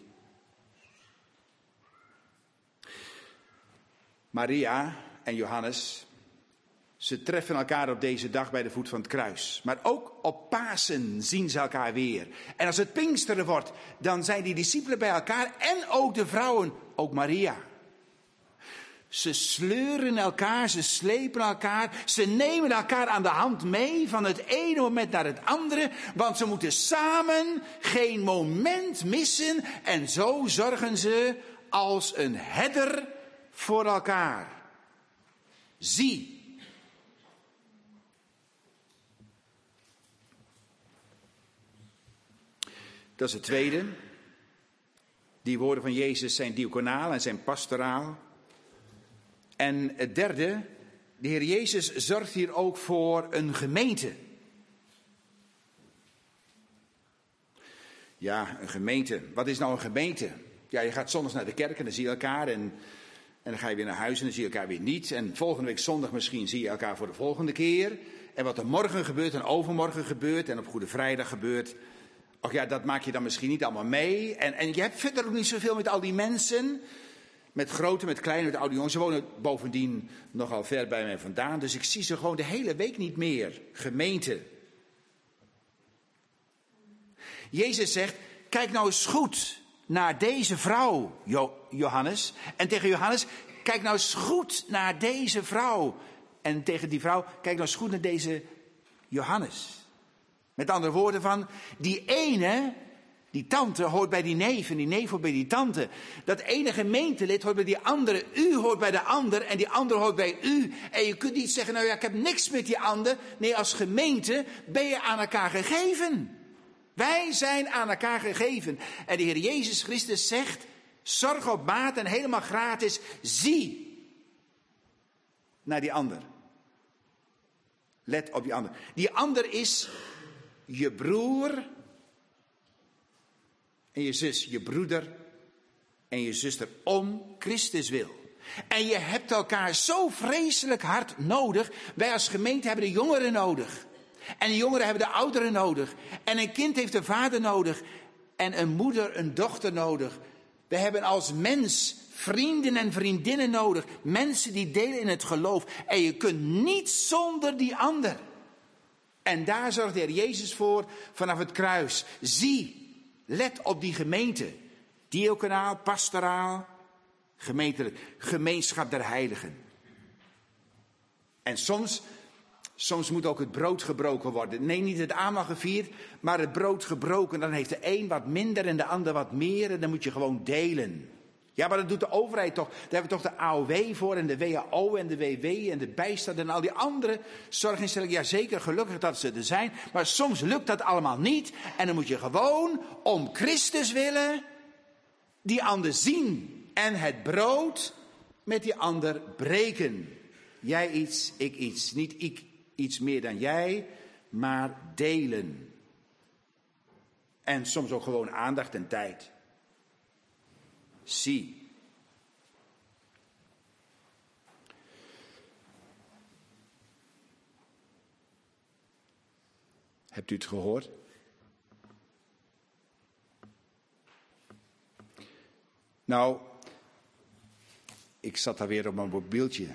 Maria en Johannes, ze treffen elkaar op deze dag bij de voet van het kruis. Maar ook op Pasen zien ze elkaar weer. En als het Pinksteren wordt, dan zijn die discipelen bij elkaar en ook de vrouwen, ook Maria. Ze sleuren elkaar, ze slepen elkaar, ze nemen elkaar aan de hand mee van het ene moment naar het andere. Want ze moeten samen geen moment missen en zo zorgen ze als een herder voor elkaar. Zie. Dat is het tweede. Die woorden van Jezus zijn diaconaal en zijn pastoraal. En het derde, de Heer Jezus zorgt hier ook voor een gemeente. Ja, een gemeente. Wat is nou een gemeente? Ja, je gaat zondags naar de kerk en dan zie je elkaar en dan ga je weer naar huis en dan zie je elkaar weer niet. En volgende week zondag misschien zie je elkaar voor de volgende keer. En wat er morgen gebeurt en overmorgen gebeurt en op Goede Vrijdag gebeurt. Och ja, dat maak je dan misschien niet allemaal mee. En je hebt verder ook niet zoveel met al die mensen. Met grote, met kleine, met oude jongens. Ze wonen bovendien nogal ver bij mij vandaan. Dus ik zie ze gewoon de hele week niet meer. Gemeente. Jezus zegt, kijk nou eens goed naar deze vrouw, Johannes. En tegen Johannes, kijk nou eens goed naar deze vrouw. En tegen die vrouw, kijk nou eens goed naar deze Johannes. Met andere woorden van, die ene, die tante hoort bij die neef en die neef hoort bij die tante. Dat ene gemeentelid hoort bij die andere, u hoort bij de ander en die ander hoort bij u. En je kunt niet zeggen, nou ja, ik heb niks met die ander. Nee, als gemeente ben je aan elkaar gegeven. Wij zijn aan elkaar gegeven. En de Heer Jezus Christus zegt, zorg op maat en helemaal gratis, zie naar die ander. Let op die ander. Die ander is je broer en je zus, je broeder en je zuster, om Christus wil. En je hebt elkaar zo vreselijk hard nodig. Wij als gemeente hebben de jongeren nodig. En de jongeren hebben de ouderen nodig. En een kind heeft een vader nodig. En een moeder een dochter nodig. We hebben als mens vrienden en vriendinnen nodig. Mensen die delen in het geloof. En je kunt niet zonder die ander. En daar zorgt de Heer Jezus voor vanaf het kruis. Zie, let op die gemeente. Diaconaal, pastoraal, gemeentelijk. Gemeenschap der heiligen. En soms moet ook het brood gebroken worden. Nee, niet het avondmaal gevierd, maar het brood gebroken. Dan heeft de een wat minder en de ander wat meer. En dan moet je gewoon delen. Ja, maar dat doet de overheid toch. Daar hebben we toch de AOW voor en de WHO en de WW en de bijstand en al die andere zorginstellingen. Ja, zeker, gelukkig dat ze er zijn. Maar soms lukt dat allemaal niet. En dan moet je gewoon om Christus willen die ander zien. En het brood met die ander breken. Jij iets, ik iets. Niet ik iets meer dan jij, maar delen. En soms ook gewoon aandacht en tijd. Zie. Hebt u het gehoord? Nou, ik zat daar weer op mijn mobieltje.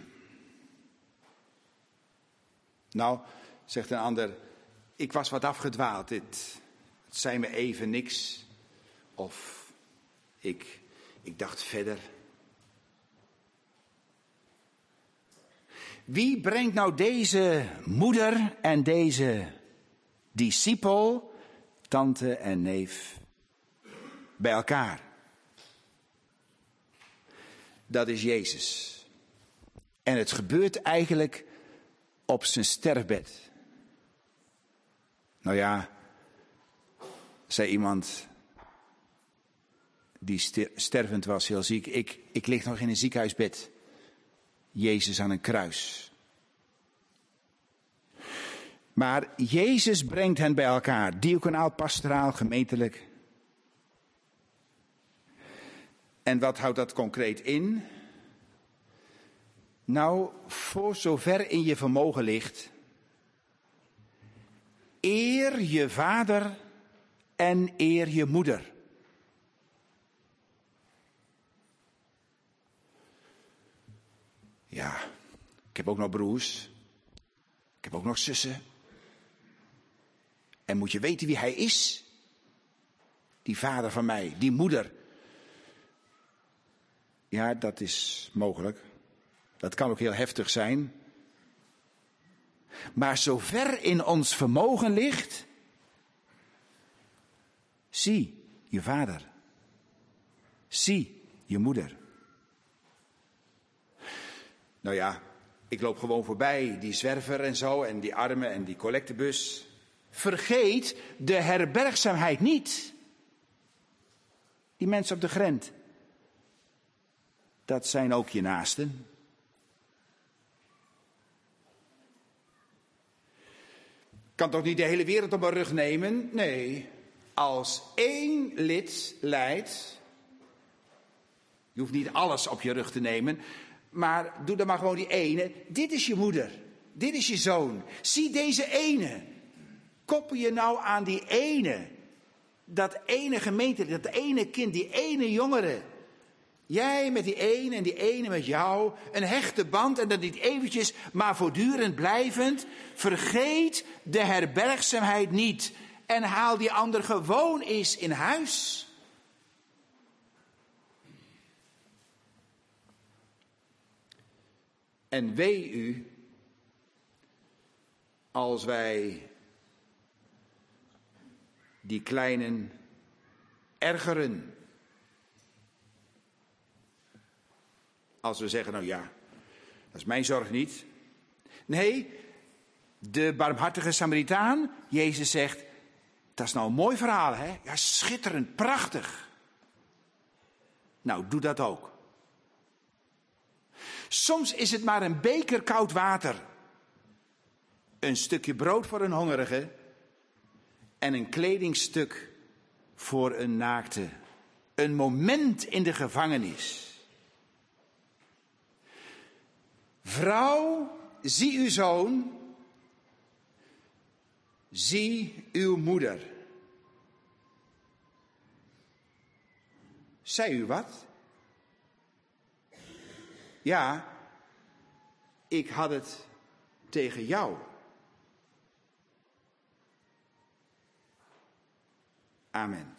Nou, zegt een ander, ik was wat afgedwaald. Het zei me even niks. Of ik dacht verder. Wie brengt nou deze moeder en deze discipel, tante en neef, bij elkaar? Dat is Jezus. En het gebeurt eigenlijk op zijn sterfbed. Nou ja, zei iemand die stervend was, heel ziek. Ik lig nog in een ziekenhuisbed. Jezus aan een kruis. Maar Jezus brengt hen bij elkaar. Diaconaal, pastoraal, gemeentelijk. En wat houdt dat concreet in? Nou, voor zover in je vermogen ligt, eer je vader en eer je moeder. Ja, ik heb ook nog broers. Ik heb ook nog zussen. En moet je weten wie hij is? Die vader van mij, die moeder. Ja, dat is mogelijk. Dat kan ook heel heftig zijn. Maar zover in ons vermogen ligt, zie je vader. Zie je moeder. Nou ja, ik loop gewoon voorbij die zwerver en zo en die armen en die collectebus. Vergeet de herbergzaamheid niet. Die mensen op de grens. Dat zijn ook je naasten. Kan toch niet de hele wereld op mijn rug nemen? Nee, als één lid lijdt. Je hoeft niet alles op je rug te nemen. Maar doe dan maar gewoon die ene. Dit is je moeder. Dit is je zoon. Zie deze ene. Koppel je nou aan die ene. Dat ene gemeente, dat ene kind, die ene jongere. Jij met die ene en die ene met jou. Een hechte band en dat niet eventjes, maar voortdurend blijvend. Vergeet de herbergzaamheid niet. En haal die ander gewoon eens in huis. En wee u, als wij die kleinen ergeren. Als we zeggen, nou ja, dat is mijn zorg niet. Nee, de barmhartige Samaritaan, Jezus zegt, dat is nou een mooi verhaal, hè? Ja, schitterend, prachtig. Nou, doe dat ook. Soms is het maar een beker koud water. Een stukje brood voor een hongerige. En een kledingstuk voor een naakte. Een moment in de gevangenis. Vrouw, zie uw zoon. Zie uw moeder. Zei u wat? Ja, ik had het tegen jou. Amen.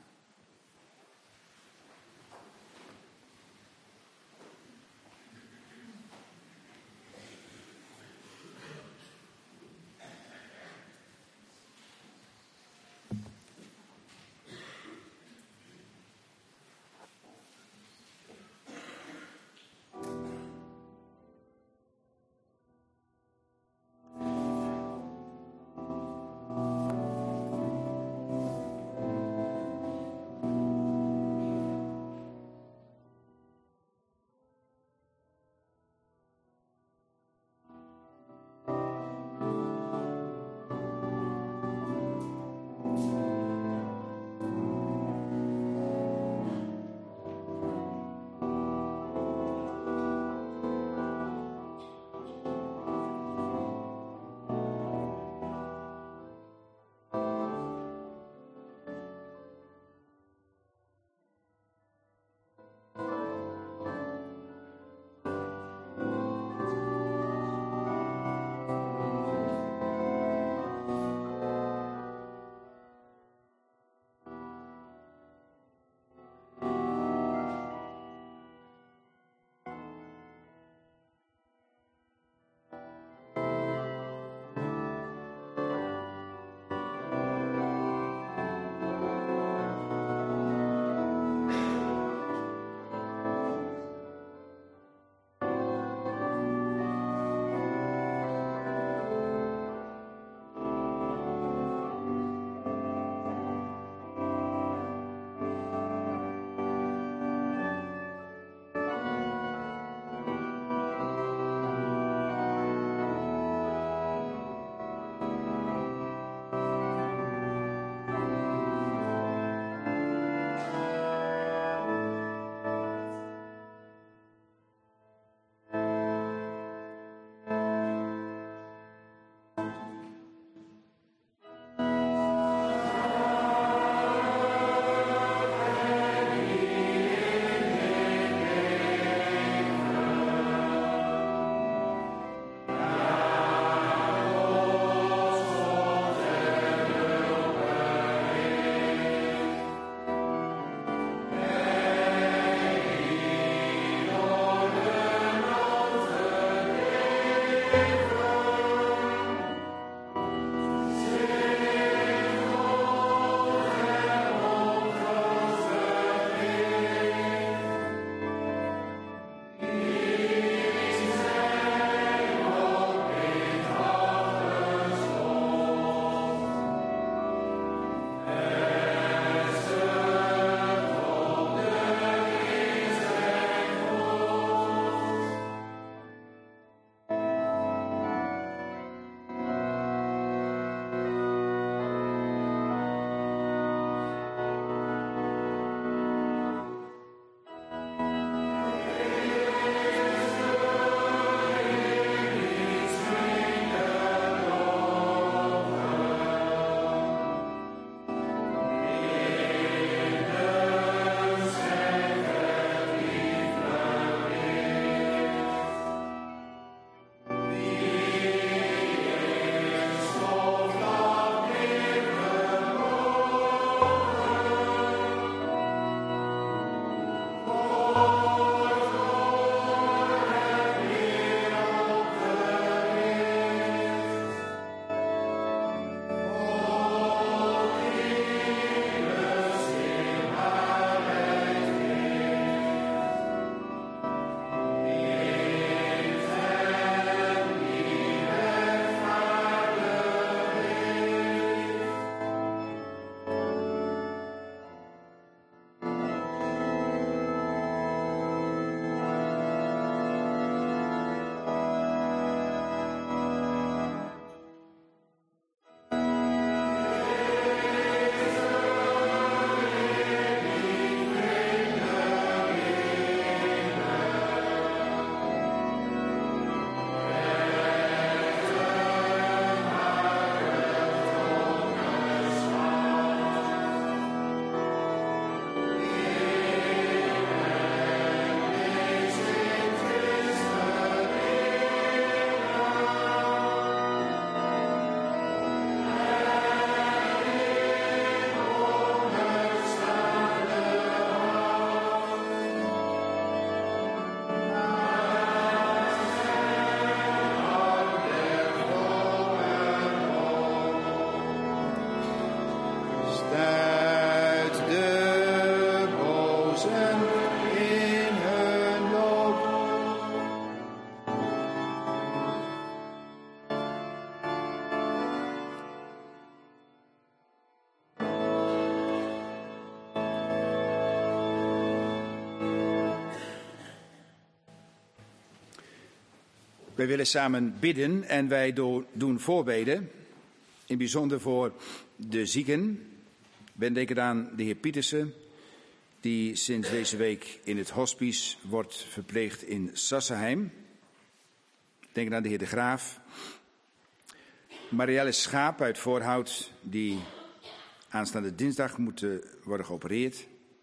Wij willen samen bidden en wij doen voorbeden. In het bijzonder voor de zieken. Ben denken aan de heer Pietersen, die sinds deze week in het hospice wordt verpleegd in Sassenheim. Denk aan de heer De Graaf. Marielle Schaap uit Voorhout, die aanstaande dinsdag moet worden geopereerd.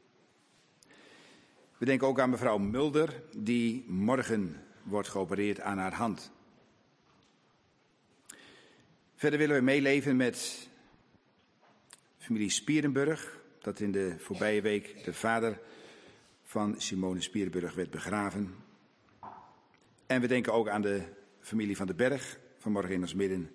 We denken ook aan mevrouw Mulder, die morgen wordt geopereerd aan haar hand. Verder willen we meeleven met familie Spierenburg, dat in de voorbije week de vader van Simone Spierenburg werd begraven. En we denken ook aan de familie van de Berg, vanmorgen in ons midden,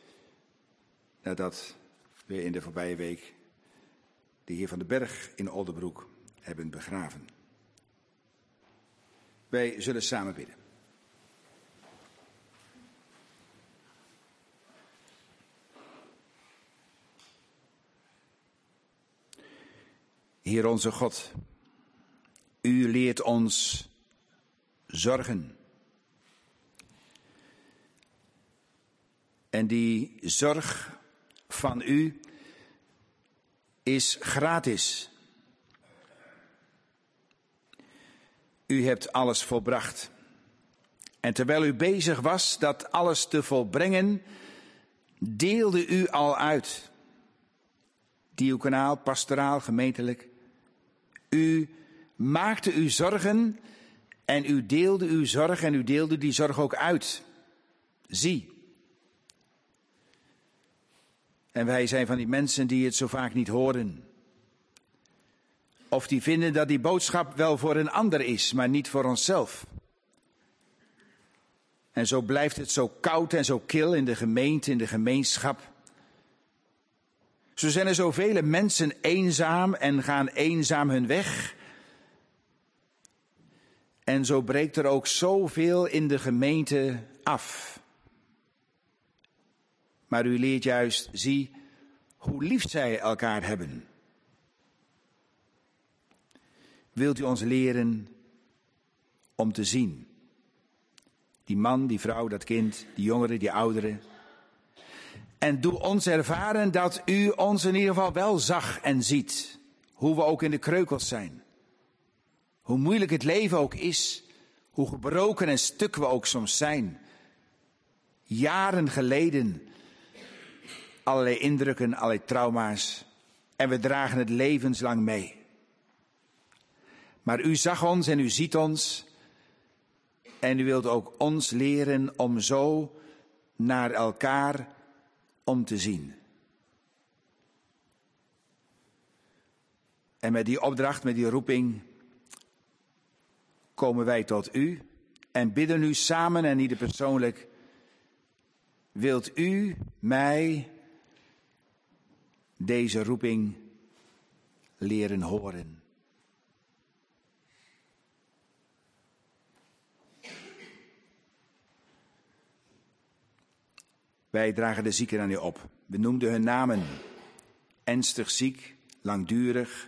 nadat we in de voorbije week de heer van de Berg in Oldenbroek hebben begraven. Wij zullen samen bidden. Heer onze God, u leert ons zorgen. En die zorg van u is gratis. U hebt alles volbracht. En terwijl u bezig was dat alles te volbrengen, deelde u al uit. Diaconaal, pastoraal, gemeentelijk. U maakte u zorgen en u deelde uw zorg en u deelde die zorg ook uit. Zie. En wij zijn van die mensen die het zo vaak niet horen. Of die vinden dat die boodschap wel voor een ander is, maar niet voor onszelf. En zo blijft het zo koud en zo kil in de gemeente, in de gemeenschap. Zo zijn er zoveel mensen eenzaam en gaan eenzaam hun weg. En zo breekt er ook zoveel in de gemeente af. Maar u leert juist, zie, hoe lief zij elkaar hebben. Wilt u ons leren om te zien? Die man, die vrouw, dat kind, die jongeren, die ouderen. En doe ons ervaren dat u ons in ieder geval wel zag en ziet. Hoe we ook in de kreukels zijn. Hoe moeilijk het leven ook is. Hoe gebroken en stuk we ook soms zijn. Jaren geleden. Allerlei indrukken, allerlei trauma's. En we dragen het levenslang mee. Maar u zag ons en u ziet ons. En u wilt ook ons leren om zo naar elkaar om te zien. En met die opdracht, met die roeping, komen wij tot u en bidden u samen en ieder persoonlijk. Wilt u mij deze roeping leren horen? Wij dragen de zieken aan u op. We noemden hun namen. Ernstig ziek, langdurig.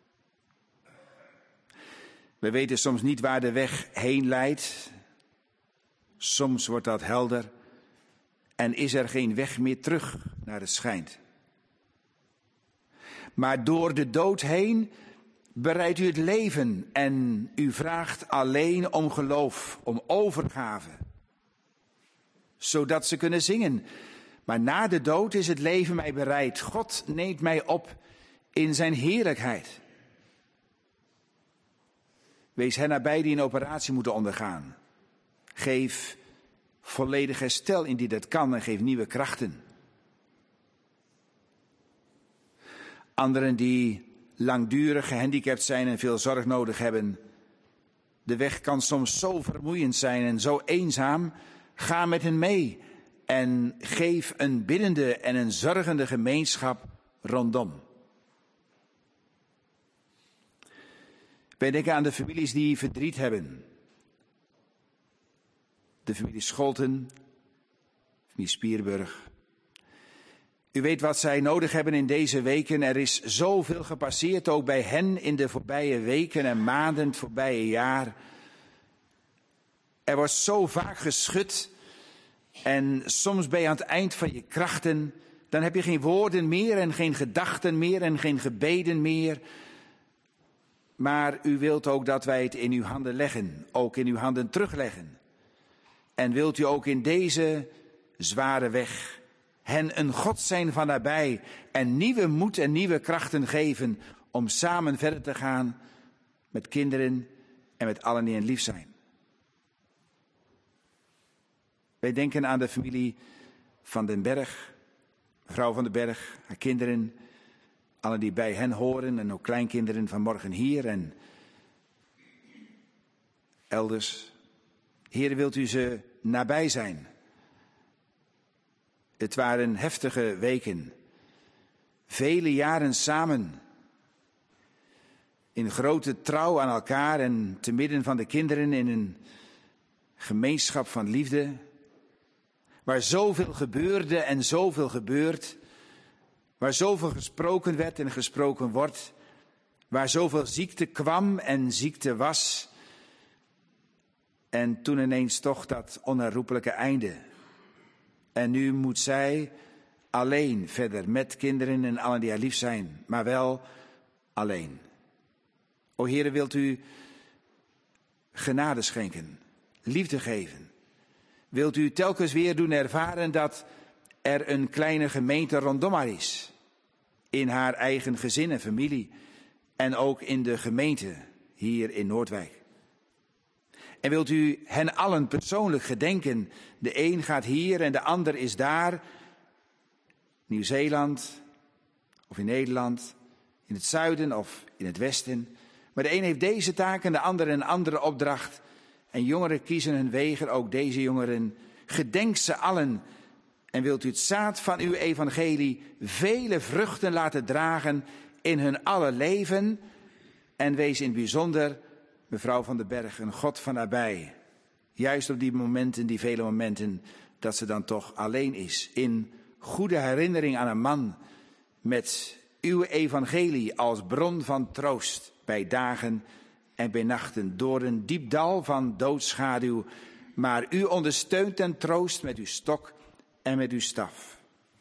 We weten soms niet waar de weg heen leidt. Soms wordt dat helder. En is er geen weg meer terug naar het schijnt. Maar door de dood heen bereidt u het leven. En u vraagt alleen om geloof, om overgave. Zodat ze kunnen zingen. Maar na de dood is het leven mij bereid. God neemt mij op in zijn heerlijkheid. Wees hen nabij die een operatie moeten ondergaan. Geef volledig herstel in die dat kan en geef nieuwe krachten. Anderen die langdurig gehandicapt zijn en veel zorg nodig hebben. De weg kan soms zo vermoeiend zijn en zo eenzaam. Ga met hen mee en geef een biddende en een zorgende gemeenschap rondom. Wij denken aan de families die verdriet hebben. De familie Scholten, familie Spierenburg. U weet wat zij nodig hebben in deze weken. Er is zoveel gepasseerd, ook bij hen in de voorbije weken en maanden, het voorbije jaar. Er wordt zo vaak geschud En soms ben je aan het eind van je krachten. Dan heb je geen woorden meer en geen gedachten meer en geen gebeden meer. Maar u wilt ook dat wij het in uw handen leggen. Ook in uw handen terugleggen. En wilt u ook in deze zware weg hen een God zijn van nabij. En nieuwe moed en nieuwe krachten geven om samen verder te gaan met kinderen en met allen die hen lief zijn. Wij denken aan de familie van den Berg, mevrouw van den Berg, haar kinderen, allen die bij hen horen en ook kleinkinderen vanmorgen hier en elders. Heer, wilt u ze nabij zijn? Het waren heftige weken, vele jaren samen, in grote trouw aan elkaar en te midden van de kinderen in een gemeenschap van liefde, waar zoveel gebeurde en zoveel gebeurt, waar zoveel gesproken werd en gesproken wordt, waar zoveel ziekte kwam en ziekte was. En toen ineens toch dat onherroepelijke einde. En nu moet zij alleen verder met kinderen en allen die haar lief zijn, maar wel alleen. O Heere, wilt u genade schenken, liefde geven? Wilt u telkens weer doen ervaren dat er een kleine gemeente rondom haar is? In haar eigen gezin en familie en ook in de gemeente hier in Noordwijk. En wilt u hen allen persoonlijk gedenken? De een gaat hier en de ander is daar. Nieuw-Zeeland of in Nederland, in het zuiden of in het westen. Maar de een heeft deze taak en de ander een andere opdracht. En jongeren kiezen hun wegen, ook deze jongeren. Gedenk ze allen. En wilt u het zaad van uw evangelie vele vruchten laten dragen in hun alle leven. En wees in het bijzonder, mevrouw van den Berg, een God van nabij. Juist op die momenten, die vele momenten, dat ze dan toch alleen is. In goede herinnering aan een man met uw evangelie als bron van troost. Bij dagen en bij nachten door een diep dal van doodschaduw. Maar u ondersteunt en troost met uw stok en met uw staf.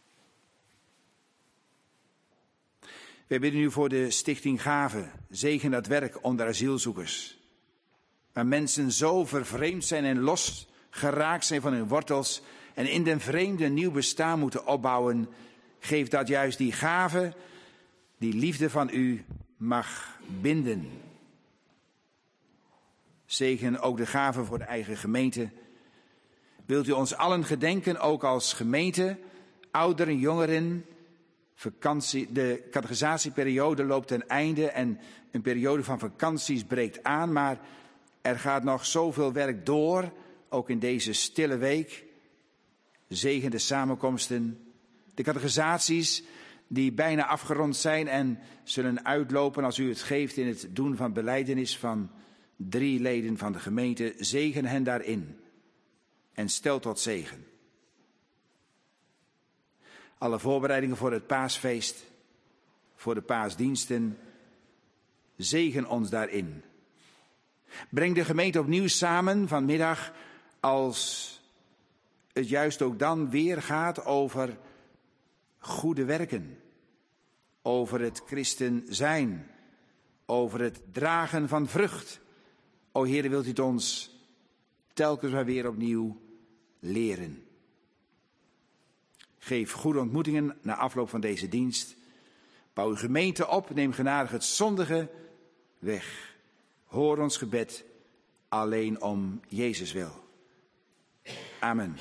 Wij bidden u voor de Stichting Gave. Zegen dat werk onder asielzoekers. Waar mensen zo vervreemd zijn en los geraakt zijn van hun wortels. En in den vreemde een nieuw bestaan moeten opbouwen. Geef dat juist die gave, die liefde van u mag binden. Zegen ook de gave voor de eigen gemeente. Wilt u ons allen gedenken, ook als gemeente, ouderen, jongeren. De categorisatieperiode loopt ten einde en een periode van vakanties breekt aan. Maar er gaat nog zoveel werk door, ook in deze stille week. Zegen de samenkomsten, de categorisaties die bijna afgerond zijn en zullen uitlopen als u het geeft in het doen van belijdenis van 3 leden van de gemeente. Zegen hen daarin en stel tot zegen. Alle voorbereidingen voor het paasfeest, voor de paasdiensten, zegen ons daarin. Breng de gemeente opnieuw samen vanmiddag als het juist ook dan weer gaat over goede werken. Over het christen zijn. Over het dragen van vrucht. O Heere, wilt u het ons telkens maar weer opnieuw leren. Geef goede ontmoetingen na afloop van deze dienst. Bouw uw gemeente op, neem genadig het zondige weg. Hoor ons gebed alleen om Jezus wil. Amen.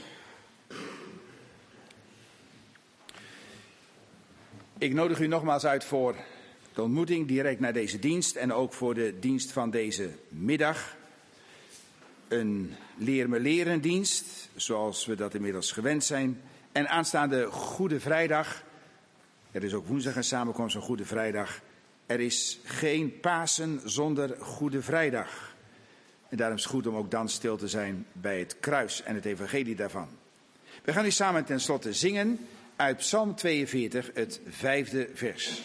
Ik nodig u nogmaals uit voor de ontmoeting direct na deze dienst en ook voor de dienst van deze middag. Een leer me leren dienst, zoals we dat inmiddels gewend zijn. En aanstaande Goede Vrijdag, er is ook woensdag een samenkomst van Goede Vrijdag. Er is geen Pasen zonder Goede Vrijdag. En daarom is het goed om ook dan stil te zijn bij het kruis en het evangelie daarvan. We gaan nu samen ten slotte zingen uit Psalm 42, het 5e vers.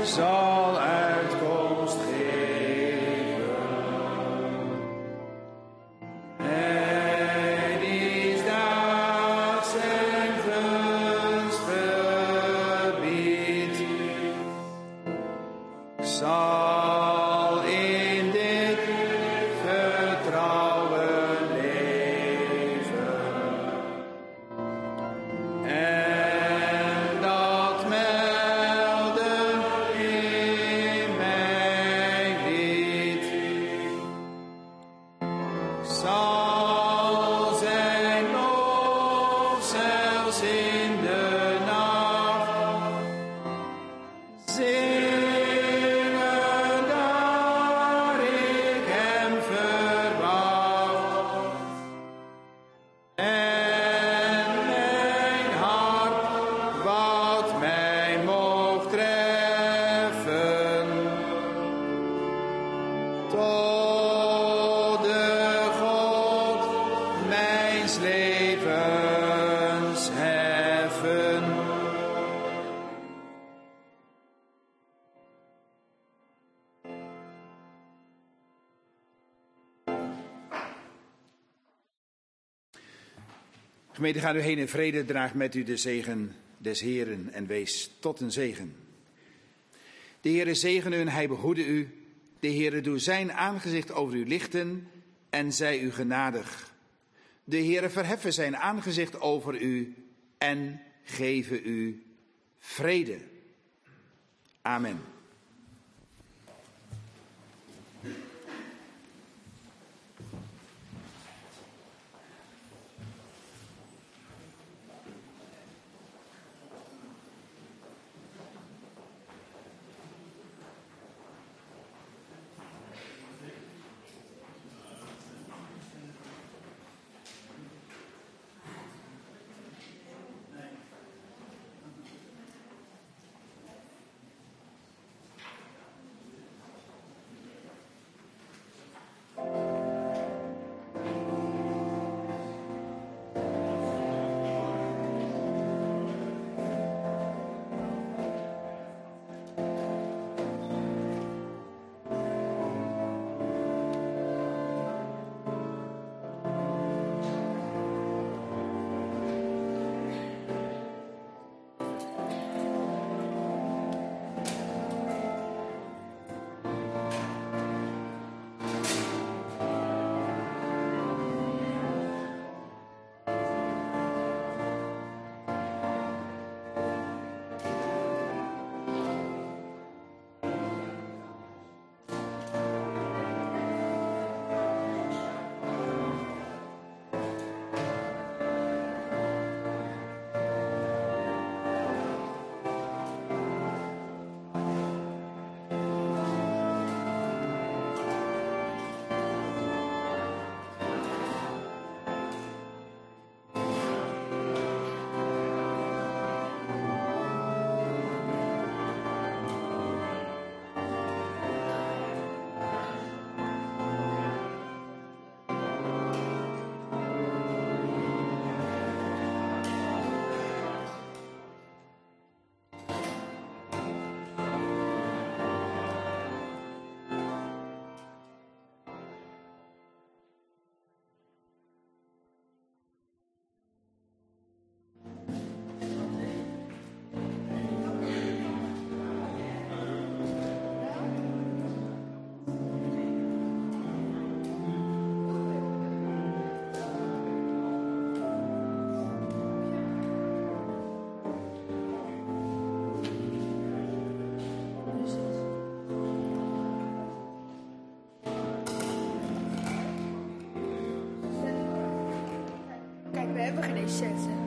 zal uitkomst geven. Hij die daags zijn gunst gebiedt, zal in dit vertrouwen leven. En dat melden in mijn lied zal zijn lof zelfs in de nacht zingen daar ik hem verwacht. En mijn hart wat mij mocht treffen, tot de God mijns levens heffen. Gemeente, ga u heen in vrede, draag met u de zegen des Heeren en wees tot een zegen. De Heere zegene u en hij behoede u. De Heere doe zijn aangezicht over u lichten en zij u genadig. De Heere verheffen zijn aangezicht over u en geven u vrede. Amen. We hebben geen zetten.